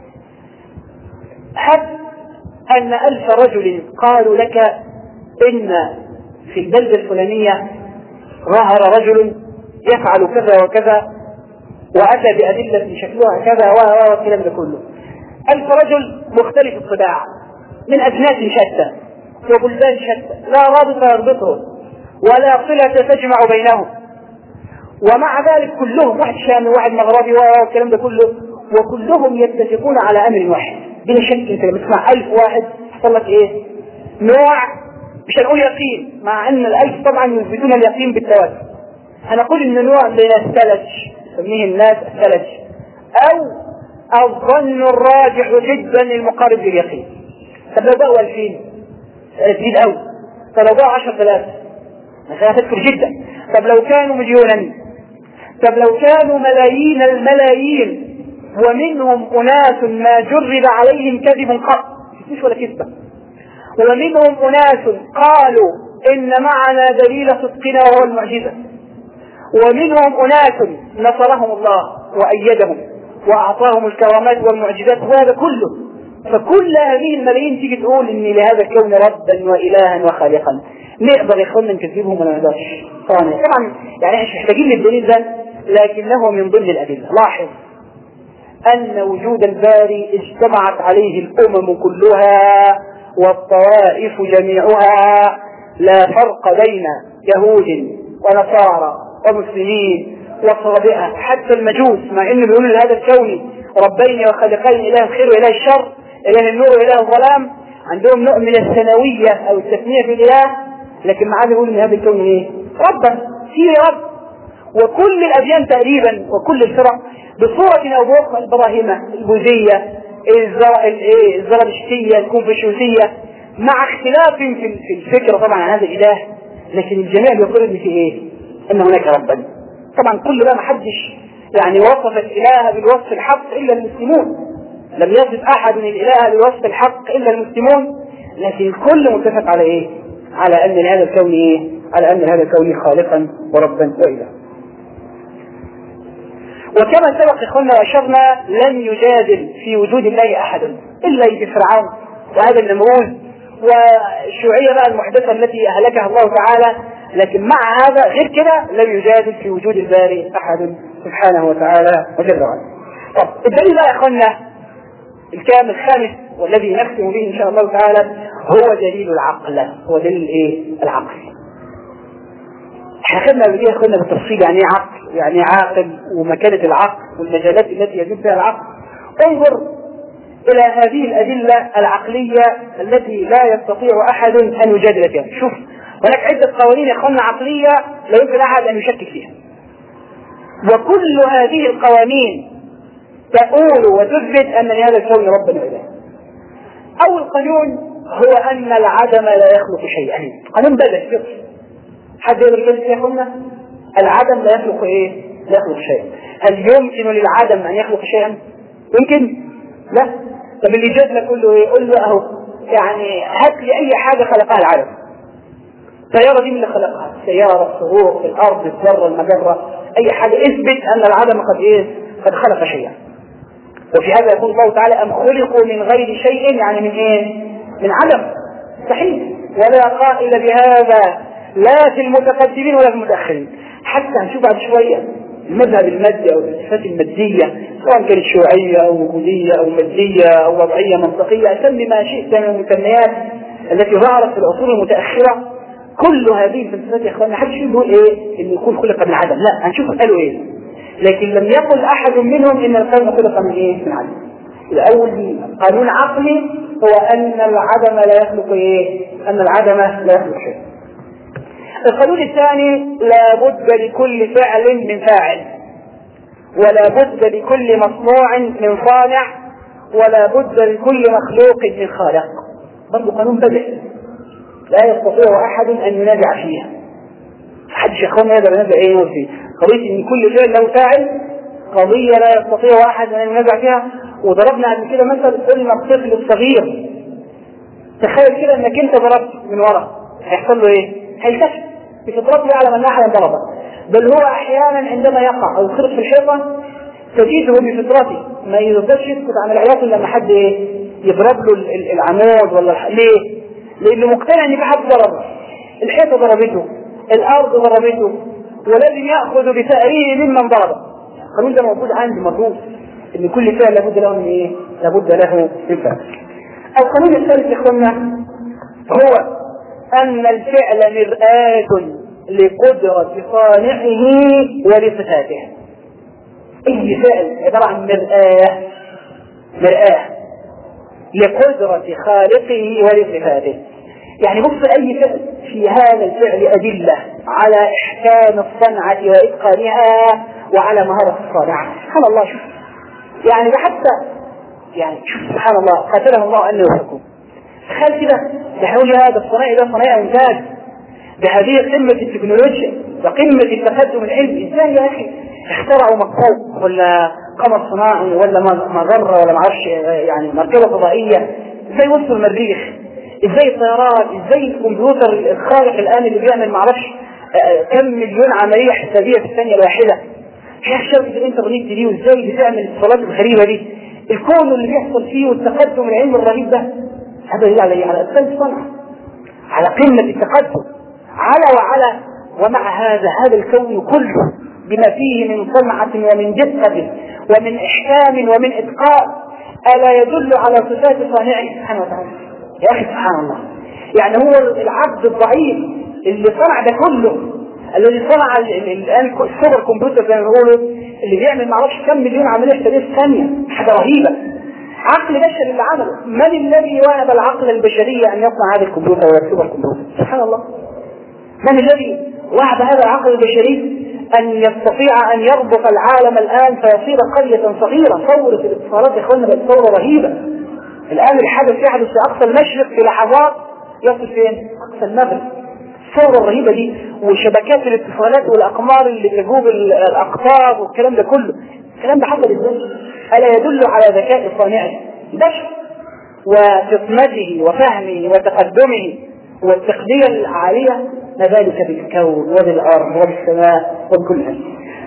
[SPEAKER 1] حتى ان 1000 رجل قالوا لك ان في البلدة الفلانية ظهر رجل يفعل كذا وكذا واتى بادلة شكلها كذا والكلام ده كله. 1000 رجل مختلف الطباع من اجناس شتى وبلدان شتى لا رابط يربطهم ولا صلة تجمع بينهم، ومع ذلك كلهم واحد شامي واحد مغربي والكلام ده كله، وكلهم يتفقون على امر واحد. بلا شك انت لما تسمع 1000 واحد يحصل لك ايه؟ نوع مش هنقول يقين، مع ان ال1000 طبعا يثبتون اليقين بالتواتر. هنقول ان نوع من الثلج يسميه الناس الثلج، او الظن الراجح جدا المقارب لليقين. طب لو بقوا 2000 تزيد قوي. طب لو بقوا 10000 مسألة تكثر جدا. طب لو كانوا مليونا، طب لو كانوا ملايين الملايين، ومنهم أناس ما جرب عليهم كذب قط مش ولا كذبة، ومنهم أناس قالوا إن معنا دليل صدقنا وهو المعجزة، ومنهم أناس نصرهم الله وأيدهم وأعطاهم الكرامات والمعجزات، وهذا كله. فكل هذه الملايين تيجي تقول إن لهذا الكون ربا وإلها وخالقا، نقدر يخلنا نكذبهم ولا نقدرش؟ طبعا يعني مش محتاجين للدليل ده، لكنه من ضمن الأدلة. لاحظ أن وجود الباري اجتمعت عليه الأمم كلها والطوائف جميعها، لا فرق بين يهود ونصارى ومسلمين وصابئة، حتى المجوس مع انه بيقولوا لهذا الكون ربين وخالقين، اله الخير واله الشر، اله النور واله الظلام، عندهم نوع من الثانوية او التثنية في الاله، لكن معاه بيقولوا ان هذا الكون ايه؟ ربا، فيه رب. وكل الاديان تقريبا وكل الفرق بصورة او باخرى، البراهمة، البوذية، الزرادشتية، الكونفوشيوسية، مع اختلاف في الفكرة طبعا عن هذا الإله، لكن الجميع بيقول إن في إيه؟ أن هناك ربا. طبعا كل ده محدش يعني وصف الإله بالوصف الحق إلا المسلمون، لم يصف أحد الإله بالوصف الحق إلا المسلمون، لكن الكل متفق على إيه؟ على أن هذا الكون إيه؟ على أن هذا الكون خالقا وربا وإله. وكما سبق إخواننا وأشرنا، لن يجادل في وجود الله أحد إلا فرعون وهذا النمرود والشيوعية بقى المحدثة التي أهلكها الله تعالى، لكن مع هذا غير كده لم يجادل في وجود الباري أحد سبحانه وتعالى وجل وعلا. طب الدليل بقى يا إخواننا الكامل الخامس والذي نختم به إن شاء الله تعالى هو دليل العقل. هو دليل إيه؟ العقل. احنا خدنا قبل كده خدنا بالتفصيل يعني ايه عقل، يعني ايه عاقل، ومكانة العقل والمجالات التي يجب فيها العقل. انظر الى هذه الادلة العقلية التي لا يستطيع احد ان يجادل فيها. شوف هناك عدة قوانين يا اخوانا عقلية لا يمكن احد ان يشكك فيها، وكل هذه القوانين تقول وتثبت ان لهذا الكون ربنا اله. اول قانون هو ان العدم لا يخلق شيئا. قانون بدء فطري، حد يقدر يقول يا اخوانا العدم لا يخلق ايه؟ لا يخلق شيئا. هل يمكن للعدم ان يخلق شيئا؟ يمكن؟ لا. طب اللي جاد لك له ايه؟ قول له اهو يعني هات لي اي حاجه خلقها العدم. السياره دي من اللي خلقها، السياره، الصاروخ، الارض، الذره، المجره، اي حاجه اثبت ان العدم قد ايه؟ قد خلق شيئا. وفي هذا يقول الله تعالى ام خلقوا من غير شيء، يعني من ايه؟ من عدم. صحيح، ولا قائل بهذا لا في المتقدمين ولا في المتأخرين. حتى هنشوف بعد شوية المذهب المادي أو الصفات المادية، سواء كانت شيوعية أو وجودية أو مادية أو وضعية منطقية، سمي ما شئت من المسميات التي ظهرت في العصور المتأخرة. كل هذه الفلسفات يا إخواننا حدش يقول إيه إن يكون خلق من عدم، لا، هنشوف قالوا إيه. لكن لم يقل أحد منهم إن الكون خلق من إيه؟ من عدم. الأول قانون عقلي هو أن العدم لا يخلق إيه؟ أن العدم لا يخلق شيء. القانون الثاني لا بد لكل فعل من فاعل، ولا بد لكل مصنوع من صانع، ولا بد لكل مخلوق من خالق. برضو قانون بدء لا يستطيع احد ان ينازع فيه. محدش يا اخوان يقدر ينازع ايه فيه. قضيه ان كل فعل له فاعل قضيه لا يستطيع احد ان ينازع فيها. وضربنا قبل كده مثل، قلنا الطفل الصغير تخيل كده انك انت ضربت من ورا، هيحصل له ايه؟ هيلتفت بفطرته يعلم ان احدا ضربه، بل هو احيانا عندما يقع او يخرج في الحيطه تجده بفطرته ما يقدرش يسكت عن العياط الا لما حد يضرب له العمود ولا ليه؟ لانه مقتنع ان في حد ضربه، الحيطه ضربته، الارض ضربته، ولازم ياخذ بثأره ممن ضربه. القانون ده موجود عندي مفروض ان كل فعل لابد له من ايه؟ لابد له من فعل. القانون الثالث يا اخوانا هو أن الفعل مرآة لقدرة صانعه ولصفاته. أي فعل عبارة عن مرآة لقدرة خالقه ولصفاته. يعني بص أي فعل في هذا الفعل أدلة على إحكام الصنعة وإتقانها وعلى مهارة الصانع. سبحان الله، شوف يعني حتى يعني شوف سبحان الله قاتله الله أنه يحكم. تخيل كده تحول هذا الصناعي ده صناعي إنتاج بهذه قمة التكنولوجيا وقمة التقدم العلمي. ازاي يا أخي اخترعوا مقطوع ولا قمر صناعي ولا مجرة ولا معرفش يعني مركبة فضائية، ازاي وصلوا المريخ، ازاي الطيارات، ازاي الكمبيوتر الخارق الآن اللي بيعمل معرفش كم مليون عملية حسابية في الثانية الواحدة. يا شبكة الانترنت دي وازاي بتعمل الاتصالات الغريبة دي، الكون اللي بيحصل فيه والتقدم العلمي الرهيب ده، هذا يدل على أساس الصنعة، على قمة التقدم، على ومع هذا الكون كله بما فيه من صنعة ومن دقة ومن إحكام ومن إتقان ألا يدل على صفات صانعه سبحانه وتعالى. يا أخي سبحان الله، يعني هو العبد الضعيف اللي صنع ده كله، الذي صنع الآن السوبر كمبيوتر زي ما بيقولوا، اللي بيعمل معرفش كم مليون عملية حسابية في ثانية، حاجة رهيبة. عقل بشري اللي عمله. من الذي وهب العقل البشري أن يصنع هذا الكمبيوتر ولا السوبر كمبيوتر؟ سبحان الله. من الذي وهب هذا العقل البشري أن يستطيع أن يربط العالم الآن فيصير قرية صغيرة؟ ثورة الاتصالات يا إخواننا بقت ثورة رهيبة. الآن الحدث يحدث في أقصى المشرق في لحظات يصل فين؟ اقصى المغرب. الثورة الرهيبة دي وشبكات الاتصالات والاقمار اللي تجوب الاقطار والكلام ده كله، الكلام ده حصل ازاي؟ الا يدل على ذكاء صانعه البشر وفطنته وفهمه وتقدمه والتقدير العالية، ما ذلك بالكون وبالارض وبالسماء وبكل شيء.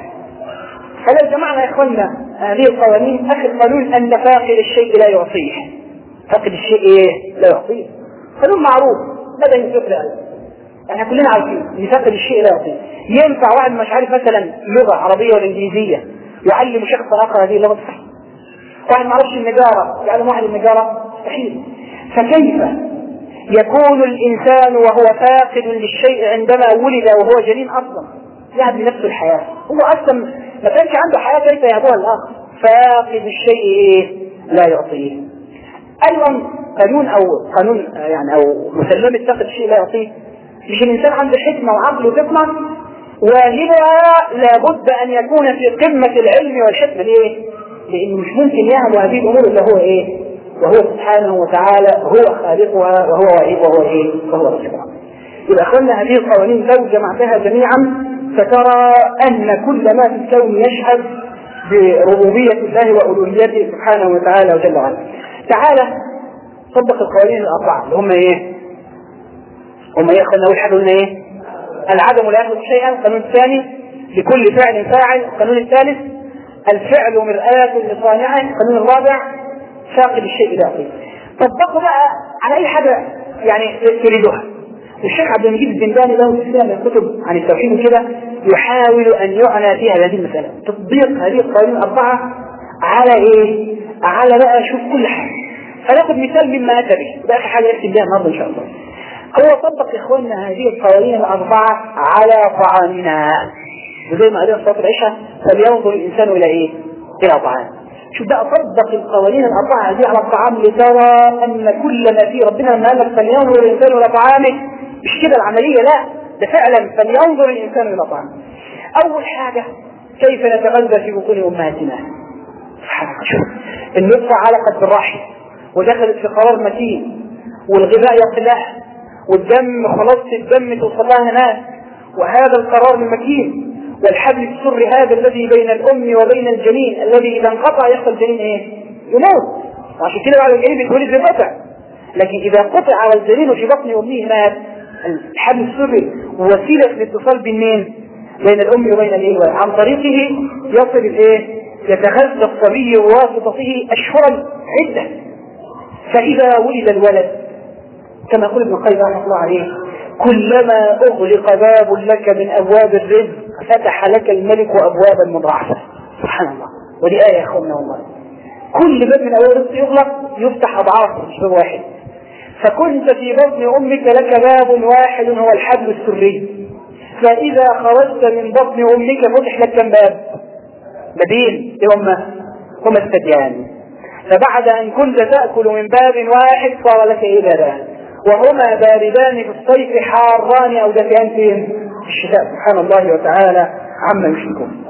[SPEAKER 1] فلو جمعنا يا اخوانا هذه القوانين، اخر قانون ان فاقد الشيء لا يعطيه. فاقد الشيء ايه؟ لا يعطيه. قانون معروف بدأ يفكر عليه، احنا كلنا عارفين ان فاقد الشيء لا يعطيه. ينفع واحد مش عارف مثلا لغة عربية ولا انجليزية يعلم شخص اخر هذه اللغة؟ صحيح. واحد ما عرفش النجارة يعلم واحد النجارة؟ مستحيل. فكيف يكون الانسان وهو فاقد للشيء عندما ولد وهو جنين اصلا يهب لنفسه الحياة؟ هو اصلا ما كانش عنده حياة، كيف يهبها الاخر؟ فاقد الشيء ايه؟ لا يعطيه. ايضا قانون يعني او مسلمة فاقد الشيء لا يعطيه، مش الانسان عنده حكمة وعقل وفطنة وهبها لابد ان يكون في قمة العلم والحكمة. ليه؟ لانه مش ممكن يهب هذه الامور اللي هو ايه؟ وهو سبحانه وتعالى هو خالقها وهو واهبها وهو ايه؟ وهو رزقها. إذا أخذنا هذه القوانين لو جمعتها جميعا فترى أن كل ما في الكون يشهد بربوبية الله وألوهيته سبحانه وتعالى وجل وعلا. تعالى طبق القوانين الأربعة اللي هم إيه؟ أخذنا أول حاجة قلنا إيه؟ العدم لا يخلق شيئا. القانون الثاني لكل فعل فاعل. القانون الثالث الفعل مرآة لصانعه. القانون الرابع فاقد الشيء لا يعطيه. طبقوا بقى على أي حاجة يعني تريدوها. الشيخ عبد المجيد الزنداني له سلسلة من الكتب عن التوحيد كده يحاول أن يعنى فيها هذه المسألة، تطبيق هذه القوانين الأربعة على إيه؟ على بقى شوف كل حاجة. فناخذ مثال مما أتى به، ده آخر حاجة يكتب بها النهارده إن شاء الله. هو طبق إخواننا هذه القوانين الأربعة على طعامنا، وزي ما قالوا صلاة العشاء فلينظر الإنسان إلى إيه؟ إلى طعام. شوف بقى طبق القوانين الأربعة هذه على الطعام لترى أن كل ما فيه ربنا لما قال لك فلينظر الإنسان إلى طعامه، مش كده العملية، لا ده فعلا فلينظر الإنسان إلى طعامه. أول حاجة كيف نتغذى في بطون أمهاتنا. شوف النطفة علقت بالرحم ودخلت في قرار متين والغذاء يصلها والدم خلاص الدم توصل لها هناك، وهذا القرار المتين والحبل السري هذا الذي بين الأم وبين الجنين الذي إذا انقطع يحصل الجنين إيه؟ يموت. وعشان كده بعد الجنين بيتولد بقطع، لكن إذا قطع والجنين في بطن أمه مات. الحبل السري وسيلة الاتصال بين الأم وبين الإيه؟ عن طريقه يصل الإيه؟ يتغذى الصبي بواسطته أشهرا عدة. فإذا ولد الولد كما يقول ابن القيم رحمه الله عليه كلما أغلق باب لك من أبواب الرزق فتح لك الملك أبوابا مضاعفة. سبحان الله. ودي آية يا أخونا والله، كل باب من أبواب الرزق يغلق يفتح أضعاف مش باب واحد. فكنت في بطن أمك لك باب واحد هو الحبل السري، فإذا خرجت من بطن أمك فتح لك كم باب؟ بابين هما الثديان. فبعد أن كنت تأكل من باب واحد صار لك إيه بابان، وهما باردان في الصيف حاران أو دافئان في الشتاء. سبحان الله وتعالى عما يشركون.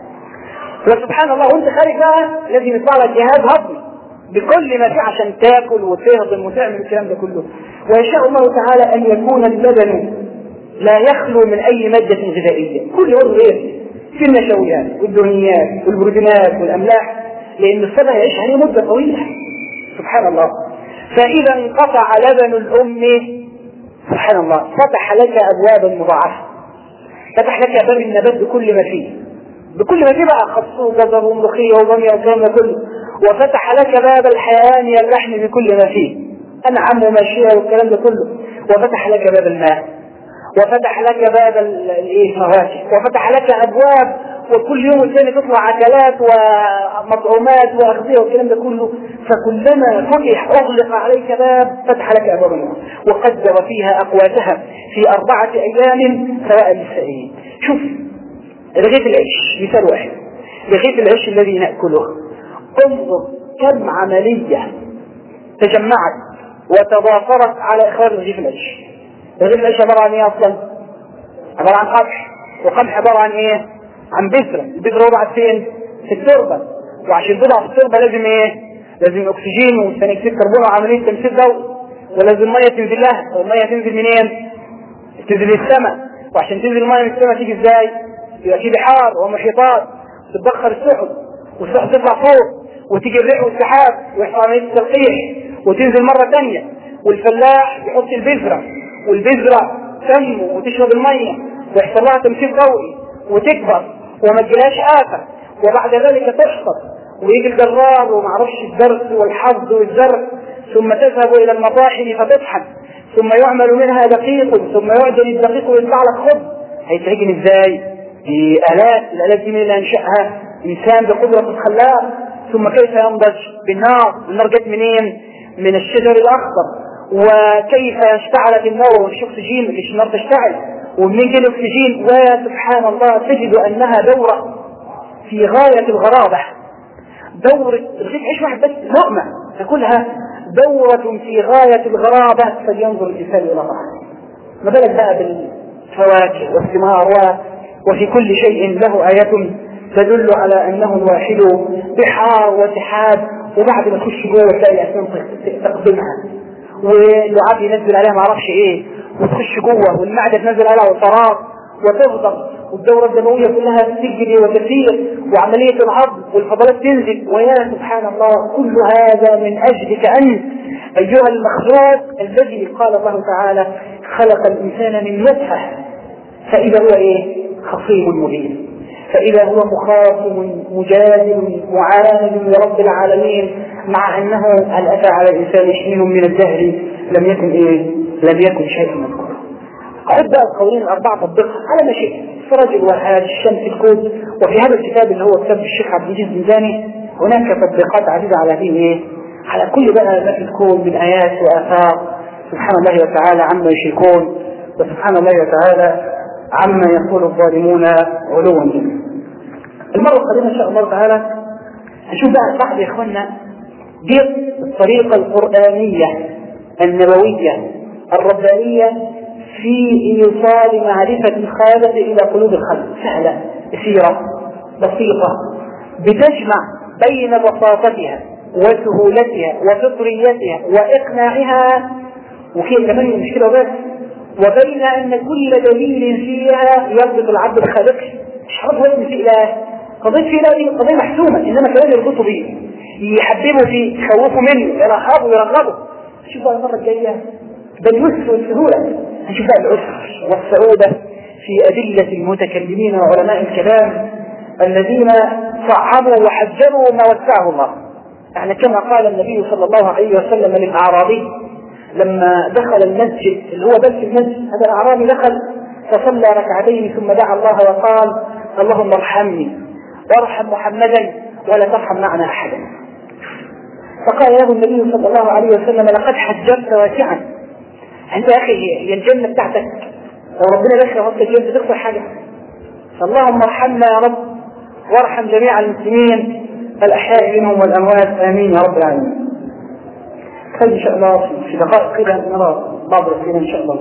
[SPEAKER 1] وسبحان الله وانت خارج بقى لازم يطلع لك جهاز هضمي بكل ما فيه عشان تاكل وتهضم وتعمل الكلام ده كله. ويشاء الله تعالى أن يكون اللبن لا يخلو من أي مادة غذائية، كل يوم غير في النشويات والدهنيات والبروتينات والأملاح، لأن السبع يعيش عليه مدة طويلة. سبحان الله. فإذا انقطع لبن الأم سبحان الله فتح لك أبوابا مضاعفة، فتح لك باب النبات بكل ما فيه بقى خص وجزر وملوخية وبامية والكلام ده كله، وفتح لك باب الحيوان واللحم بكل ما فيه أنعم وماشية والكلام ده كله، وفتح لك باب الماء، وفتح لك باب الفواكه، وفتح لك أبواب، وكل يوم الثاني تطلع أكلات ومطعومات وأغذية والكلام ده كله. فكلما فتح أغلق عليك باب فتح لك أبواب النار، وقدر فيها أقواتها في 4 أيام سواء للسائلين. شوف رغيف العيش مثال واحد، رغيف العيش الذي نأكله، انظر كم عملية تجمعت وتضافرت على إخراج رغيف العيش. رغيف العيش عبارة عن ايه اصلا؟ عبارة عن قمح، وقمح عبارة عن ايه؟ عن بذرة. البذرة وضعت فين؟ في التربة، وعشان تضع في التربة لازم ايه؟ لازم اكسجين وثاني اكسيد كربون وعملية تمثيل ضوء. ولازم مية تنزل لها، والمية تنزل منين؟ تنزل السماء، وعشان تنزل المية من السماء تيجي ازاي؟ يبقى في بحار ومحيطات تتبخر السحب، والسحب تطلع فوق وتيجي الريح والسحاب ويحصل عملية التلقيح وتنزل مرة ثانية، والفلاح يحط البذرة والبذرة تنمو وتشرب المية ويحصل لها تمثيل ضوئي وتكبر وما تجيلهاش آفة، وبعد ذلك تحصد ويجي الجرار ومعرفش الدرس والحظ والزرع، ثم تذهب إلى المطاحن فتطحن، ثم يعمل منها دقيق، ثم يعجن الدقيق ويطلع لك خبز. هيتعجن ازاي؟ الآلات دي من اللي أنشأها إنسان بقدرة الخلاق. ثم كيف ينضج بالنار؟ النار جت منين؟ من الشجر الأخضر. وكيف اشتعلت النار والأكسجين؟ مش النار تشتعل، ومنين جه الأكسجين؟ وسبحان الله تجد أنها دورة في غاية الغرابة، دورة رغيف عيش واحد بس لقمة تاكلها، دورة في غاية الغرابة، فلينظر الإنسان إلى الله. ما بالك بقى بالفواكه والثمار وفي كل شيء له آية تدل على أنه الواحد بحار وسحاب. وبعد ما تخش جوه تلاقي أسنان تقدمها، واللعاب ينزل عليها ما اعرفش ايه، وتخش جوه والمعدة تنزل عليها وصرات وتهضم، والدورة الدموية كلها تجري وتسير، وعملية العظم والفضلات تنزل. ويا سبحان الله، كل هذا من أجلك أنت أيها المخلوق الذي قال الله تعالى خلق الإنسان من نطفة فإذا هو ايه؟ خصيم مبين، فإذا هو مخاصم مجادل معاند لرب العالمين، مع أنه هل أتى على الإنسان حين من الدهر لم يكن ايه؟ لم يكن شيء مذكور. أحب القولين الأربعة تطبيقها على مشيئة السراج الوهاج الشمس الكود. وفي هذا الكتاب اللي هو كتاب الشيخ عبد العزيز الزنزاني هناك تطبيقات عديدة على هذه ايه؟ على كل بقى ما في الكون من آيات وآثار. سبحان الله وتعالى عما يشركون، وسبحان الله وتعالى عما يقول الظالمون علوا منه. المرة القادمة إن شاء الله تعالى نشوف بقى بعض يا إخواننا دي الطريقة القرآنية النبوية الربانية في إيصال معرفة الخالق إلى قلوب الخلق. سهلة يسيرة بسيطة بتجمع بين بساطتها وسهولتها وفطريتها وإقناعها، وفيها كمان المشكلة بس، وبين أن كل دليل فيها يربط العبد بخالقه. مش عرفوا ان في إله، قضية في إله دي قضية محسومة، إنما كمان يربطوا بيه، يحببوا فيه، يخوفوا منه، يرهبوا ويرغبوا. شوف بقى المرة الجاية باليسر والسهولة هنشوف بقى العسر والسعودة في أدلة المتكلمين وعلماء الكلام الذين صعبوا وحجروا ما وسعه الله. يعني كما قال النبي صلى الله عليه وسلم للأعرابي لما دخل المسجد اللي هو بس المسجد، هذا الأعرابي دخل فصلى ركعتين ثم دعا الله وقال اللهم ارحمني وارحم محمدا ولا ترحم معنا أحدا. فقال له النبي صلى الله عليه وسلم لقد حجرت واسعا، انت يا أخي هي الجنة بتاعتك وربنا دخل وقت الجنة تخسر حاجة، فاللهم ارحمنا يا رب وارحم جميع المسلمين الأحياء منهم والأموات، آمين يا رب العالمين. خلي إن شاء الله في دقائق كده نرى بعض الأسئلة إن شاء الله.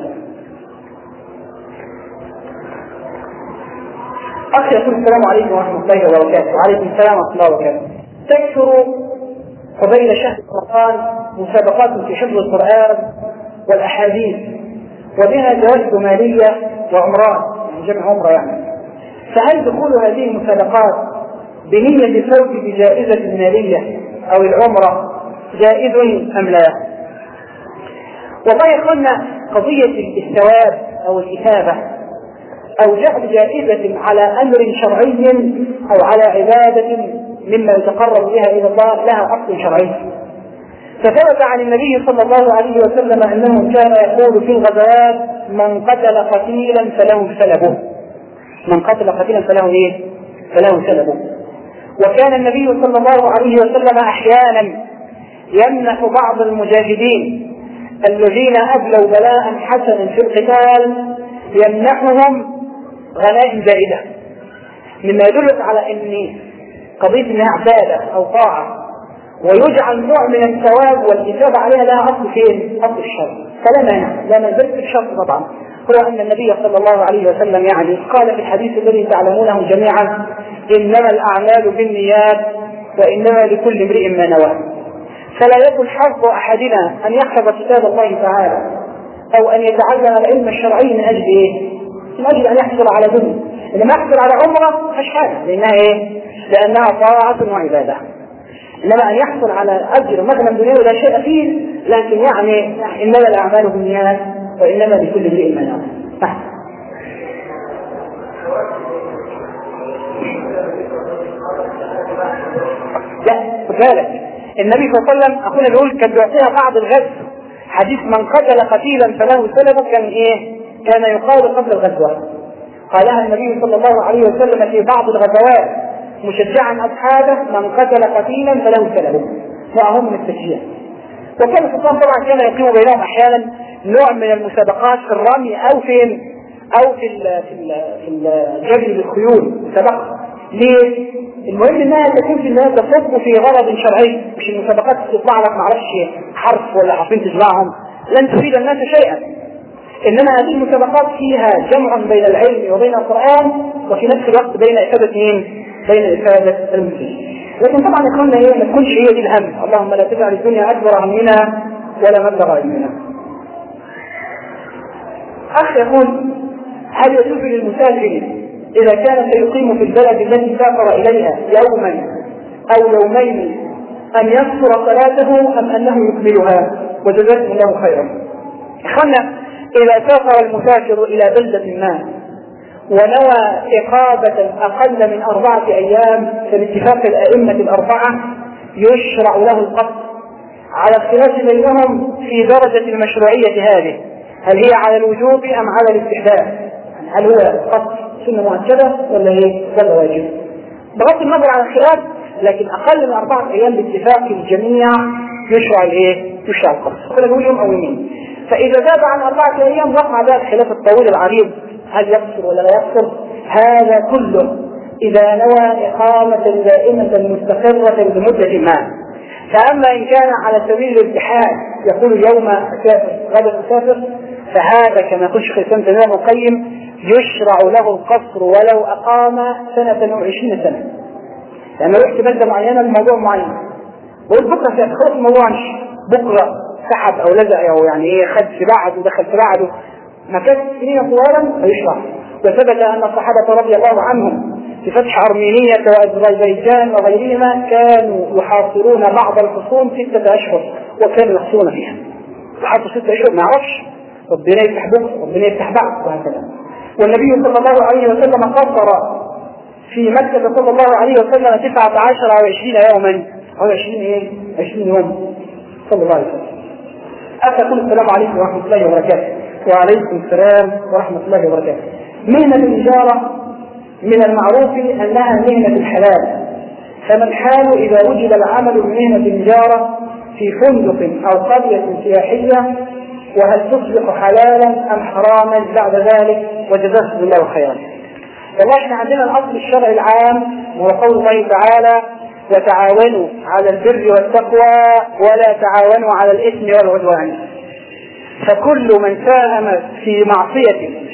[SPEAKER 1] أخي يقول السلام عليكم ورحمة الله وبركاته. وعليكم السلام ورحمة الله وبركاته. تكثر قبيل شهر رمضان مسابقات في حفظ القرآن والأحاديث وبها جوائز مالية وعمران، يعني جمع عمرة يعني. فهل دخول هذه المسابقات بنية الفوز بجائزة مالية أو العمرة جائز أم لا؟ والله يقولنا قضية الثواب أو الإثابة أو جعل جائزة على أمر شرعي أو على عبادة مما يتقرب بها إلى الله لها أصل شرعي. فثبت عن النبي صلى الله عليه وسلم أنه كان يقول في الغزوات من قتل قتيلا فله سلبه، من قتل قتيلا فله إيه؟ فله سلبه. وكان النبي صلى الله عليه وسلم أحيانا يمنح بعض المجاهدين الذين أبلوا بلاء حسنا في القتال يمنحهم غنائم زائدة، مما يدل على أن قضية أنها عبادة أو طاعة ويجعل نوع من الثواب والإثابة عليها لها أصل فين؟ أصل الشرع. فلا مانع، لا نزلت الشرط طبعا، هو أن النبي صلى الله عليه وسلم يعني قال في الحديث الذي تعلمونه جميعا إنما الأعمال بالنيات وإنما لكل امرئ ما نوى. فلا يكن حظ أحدنا أن يحفظ كتاب الله تعالى أو أن يتعلم العلم الشرعي من أجل إيه؟ من أجل أن يحصل على دنيا. إنما يحصل على عمره مش حاجة، لأنها إيه؟ لأنها طاعة وعبادة. إنما أن يحصل على أجر مثلا دنيا لا شيء فيه، لكن يعني إنما الأعمال بالنيات وإنما لكل امرئ ما نوى. لا خد بالك، النبي صلى الله عليه وسلم أخونا بيقول كان بيعطيها بعض الغزو. حديث من قتل قتيلا فله سلبه كان إيه؟ كان يقال قبل الغزوة. قالها النبي صلى الله عليه وسلم في بعض الغزوات مشجعا أصحابه: من قتل قتيلا فله سلبه، وأهم من التشجيع. وكان السلطان طبعا كان يقيم بينهم أحيانا نوع من المسابقات في الرمي أو في الجري بالخيول مسابقة. ليه؟ المهم انها تكون في النهايه تصب في غرض شرعي، مش المسابقات تطلع لك معرفش حرف ولا حرفين تجمعهم لن تفيد الناس شيئا. انما هذه المسابقات فيها جمع بين العلم وبين القرآن، وفي نفس الوقت بين افادة مين؟ بين افادة المسلمين. لكن طبعا اخوانا ايه، ما تكونش هي دي الهم. اللهم لا تجعل الدنيا اكبر همنا ولا مبلغ علمنا. اخ يقول: هل يجوز للمسافر إذا كان سيقيم في البلد التي سافر إليها يوما أو يومين أن يقصر صلاته أم أنه يكملها؟ وجزاكم الله خيرا. إخوانا، إذا سافر المسافر إلى بلدة ما ونوى إقامة أقل من 4 أيام فباتفاق الأئمة الأربعة يشرع له القصر، على الخلاف بينهم في درجة المشروعية هذه، هل هي على الوجوب أم على الاستحباب؟ هل هو قصر سنة مؤكدة ولا ايه؟ ولا واجب؟ بغض النظر عن الخلاف، لكن اقل من 4 ايام باتفاق الجميع يشرع الايه؟ يشرع القصر. كنا نقول يوم او يومين. فاذا زاد عن 4 ايام وقع بقى الخلاف الطويل العريض، هل يقصر ولا لا يقصر؟ هذا كله اذا نوى اقامة دائمة مستقرة لمدة ما. فاما ان كان على سبيل الامتحان يقول يوم اسافر غدا اسافر، فهذا كما يقول شيخ الاسلام ابن القيم يشرع له القصر ولو أقام 1 أو 20 سنة. لأنه رحت بلدة معينة لموضوع معين، بقول بكرة سيتخلص الموضوع، مش بكرة سحب أو لزق أو يعني إيه خد في بعض ودخل في بعضه، ما كانت سنين طوالا فيشرع. وثبت أن الصحابة رضي الله عنهم في فتح أرمينية وأذربيجان وغيرهما كانوا يحاصرون بعض الحصون 6 أشهر وكانوا يحصرون فيها. يحاصروا 6 أشهر ما يعرفش، ربنا يفتح بكرة ربنا يفتح بعض وهكذا. والنبي صلى الله عليه وسلم قصر في مكة صلى الله عليه وسلم 19 أو 20 يوما أو 20 يوم صلى الله عليه وسلم. أقول السلام عليكم ورحمة الله وبركاته. وعليكم السلام ورحمة الله وبركاته. مهنة التجارة من المعروف أنها مهنة الحلال، فما الحال إذا وجد العمل بمهنة التجارة في فندق أو قرية سياحية، وهل تصبح حلالا أم حراما بعد ذلك؟ وجزاكم الله خيرا. والله احنا عندنا الأصل الشرعي العام وهو قول الله تعالى: وتعاونوا على البر والتقوى ولا تعاونوا على الإثم والعدوان. فكل من ساهم في معصية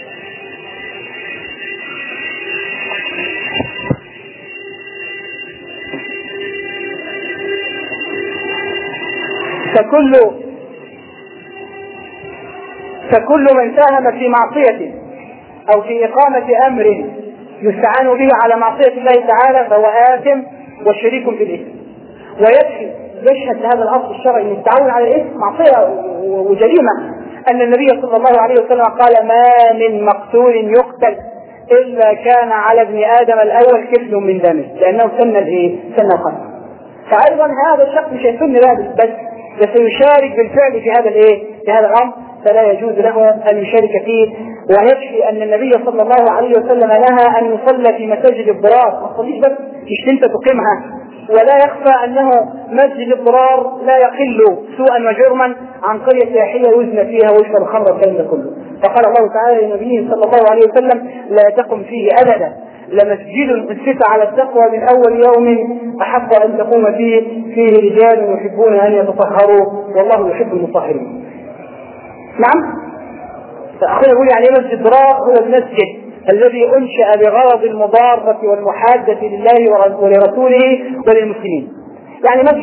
[SPEAKER 1] فكل من ساهم في معصية أو في إقامة أمر يستعان به على معصية الله تعالى فهو آثم وشريك في الإثم. ويكفي يشهد هذا الأصل الشرعي من التعاون على الإثم معصية وجريمة أن النبي صلى الله عليه وسلم قال: ما من مقتول يقتل إلا كان على ابن آدم الأول كفل من دمه، لأنه سن القتل. فأيضا هذا الشخص مش هيسن ذلك بس سيشارك بالفعل في هذا الأمر، فلا يجوز له أن يشارك فيه. ويكفي أن النبي صلى الله عليه وسلم نهى أن يصلى في مساجد الضرار، ما تصليش بس مش انت تقيمها. ولا يخفى أنه مسجد الضرار لا يقل سوءا وجرما عن قرية سياحية يزنى فيها ويشرب الخمر والكلام ده كله. فقال الله تعالى لنبيه صلى الله عليه وسلم: لا تقم فيه أبدا، لمسجد أسس على التقوى من أول يوم أحق أن تقوم فيه رجال يحبون أن يتطهروا والله يحب المطهرين. نعم، فأخونا يقول يعني مسجد ضرار هو المسجد الذي أنشأ بغرض المضارة والمحادة لله ولرسوله وللمسلمين. يعني مسجد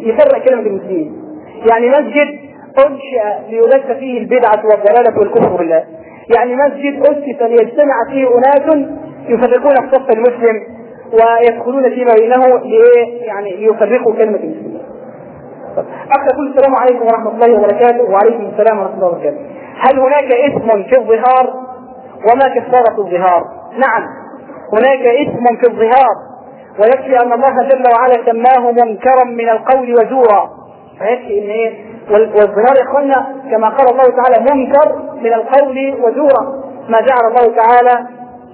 [SPEAKER 1] يفرق كلمة المسلمين. يعني مسجد أنشئ ليبث فيه البدعة والضلالة والكفر بالله، يعني مسجد أسس ليجتمع فيه أناس يفرقون في صف المسلم ويدخلون فيما بينه يعني ليفرقوا كلمة المسلمين. أخذ كل السلام عليكم ورحمة الله وبركاته. وعليكم السلام ورحمة الله وبركاته. هل هناك اسم في الظهار؟ وما كفارة الظهار؟ نعم، هناك اسم في الظهار، ويكفي أن الله جل وعلا سماه منكرا من القول وزورا، فيكفي إن إيه؟ والظهار يا إخوانا كما قال الله تعالى منكر من القول وزورا، ما جعل الله تعالى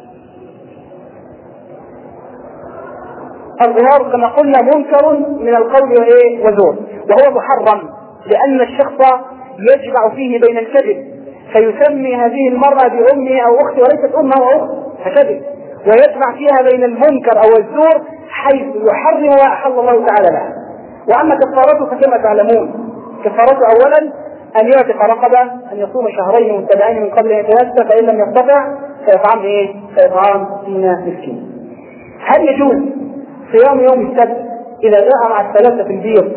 [SPEAKER 1] الظهار كما قلنا منكر من القول وزور، وهو محرم لأن الشخص يجمع فيه بين الكذب، فيسمي هذه المرأة بأمه أو أختي وليست أمه أو أخت فكذب، ويجمع فيها بين المنكر أو الزور حيث يحرم ما أحل الله تعالى له. وأما كفارته فكما تعلمون كفارته أولا أن يعتق رقبة، أن يصوم شهرين متبعين من قبل أن يتنسى، فإن لم يستطع فيطعم فيطعم 60 مسكين. هل يجوز صيام يوم السبت إذا جاء مع الثلاثة في البيض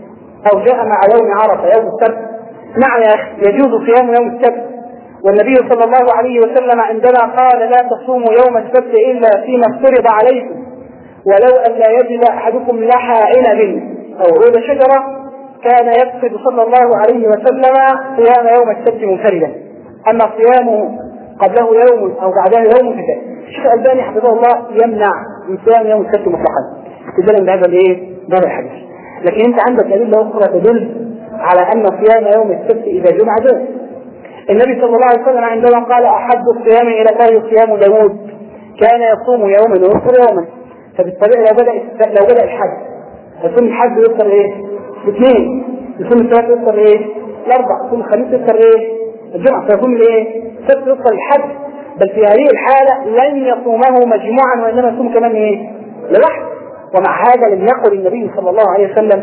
[SPEAKER 1] أو جاء مع يوم عرفة يوم السبت؟ نعم يا أخي، يجوز صيام يوم السبت، والنبي صلى الله عليه وسلم عندما قال لا تصوموا يوم السبت إلا فيما افترض عليكم ولو أن لا يجد أحدكم لحى عنب أو عود شجرة، كان يقصد صلى الله عليه وسلم صيام يوم السبت منفردا، أما صيامه قبله يوم أو بعده يوم كذا. الشيخ الألباني حفظه الله يمنع من صيام يوم السبت مطلقا استدلالا بهذا بهذا الحديث. لكن أنت عندك أدلة أخرى تدل على أن صيام يوم السبت إذا جمع جاز. النبي صلى الله عليه وسلم عندما قال أحب الصيام إلى الله صيام داود كان يصوم يوما ويفطر يوما، فبالطبيعة لو بدأ الحج يصوم الحج يفطر الاثنين، يصوم الثلاث يفطر الأربع، يصوم الخميس يفطر الجمعة، فيصوم السبت يفطر الحج. بل في هذه الحالة لن يصومه مجموعا وإنما يصوم كمان لوحده. ومع هذا لم يقل النبي صلى الله عليه وسلم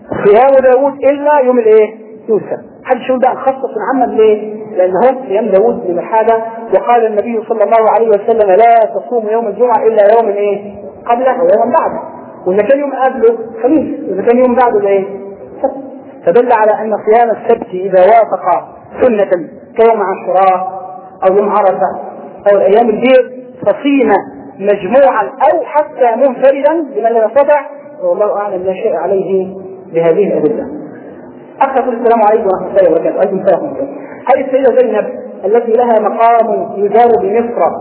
[SPEAKER 1] صيام داود إلا يوم يوم السبت. حد يقول ده خصص عما ليه؟ لأنه صيام داود من هذا، وقال النبي صلى الله عليه وسلم لا تصوم يوم الجمعة إلا يوم قبله ويوم بعده، وإذا كان يوم قبله خميس، وإذا كان يوم بعده سبت. فدل على أن صيام السبت إذا وافق سنة كيوم عاشوراء أو يوم عرفة أو الأيام البيض فصيم مجموعا أو حتى منفردا لمن لا يستطع، والله أعلم لا شيء عليه بهذه الأدلة. أخذ السلام عليكم ورحمة الله وبركاته. أيضا سلام. هذه السيدة زينب التي لها مقام يدار بمصر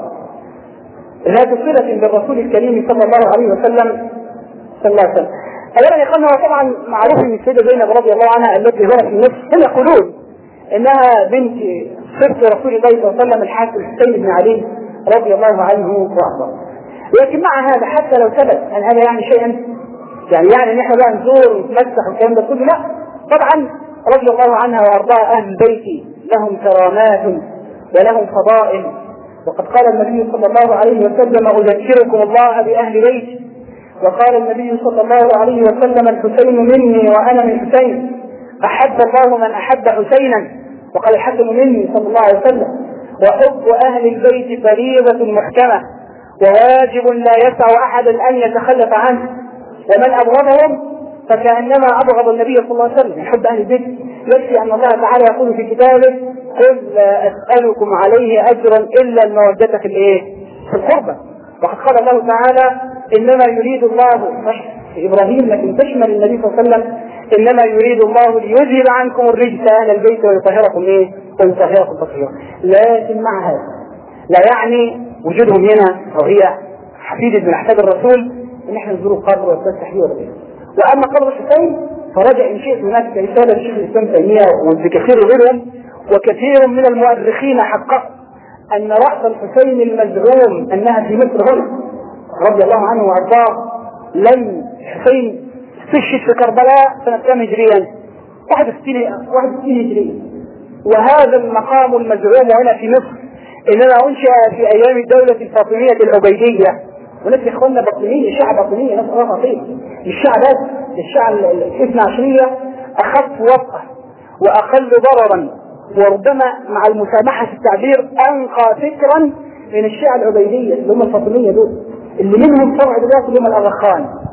[SPEAKER 1] ذات صلة بالرسول الكريم صلى الله عليه وسلم أولا يقولنا طبعا معروف أن السيدة زينب رضي الله عنها التي ظهرت في مصر هم يقولون إنها بنت صفة رسول الله صلى الله عليه وسلم الحسن بن علي رضي الله عنه وأرضاه. لكن مع هذا حتى لو ثبت أن هذا يعني شيئا يعني نحن بقى نزور ونتمسح والكلام ده كله، لا طبعا رضي الله عنها وأرضاها أهل البيت لهم كرامات ولهم فضائل، وقد قال النبي صلى الله عليه وسلم أذكركم الله بأهل بيت، وقال النبي صلى الله عليه وسلم الحسين مني وأنا من حسين، أحب الله من أحب حسينا، وقال الحسن مني صلى الله عليه وسلم، وحب أهل البيت فريضة محكمة وواجب لا يسع أحدا أن يتخلف عنه، ومن أبغضهم فكأنما أبغض النبي صلى الله عليه وسلم. يحب أهل البيت يكفي أن الله تعالى يقول في كتابه قل لا أسألكم عليه أجرا إلا المودة في القربى، وقد قال الله تعالى إنما يريد الله في إبراهيم لكن تشمل النبي صلى الله عليه وسلم إنما يريد الله ليذهب عنكم الرجس أهل البيت ويطهركم ويطهركم تطهيرا. لكن مع هذا لا يعني وجودهم هنا أو هي حفيدة من أحفاد الرسول إن احنا نزور القبر ونتفسح فيه ولا غيره. وأما قبر الحسين فرجع إن شئت هناك رسالة للشيخ الإسلام تيمية وابن كثير غيرهم وكثير من المؤرخين حققوا أن رأس الحسين المزعوم أنها في مصر هنا رضي الله عنه وأرضاه لم الحسين استشهد في كربلاء سنة كام هجريا؟ 61 هجريا. وهذا المقام المزعوم هنا في مصر إنما أنشأ في أيام الدولة الفاطمية العبيدية، وناس إخواننا باطنية شعب باطنية ناس الله فيه الشعب بس الشعب الاثنى عشرية أخف وطأة وأقل ضررا وربما مع المسامحة في التعبير أنقى فكرا من الشيعة العبيدية اللي هم الفاطمية دول اللي منهم فرع دلوقتي اللي هم الأغا خان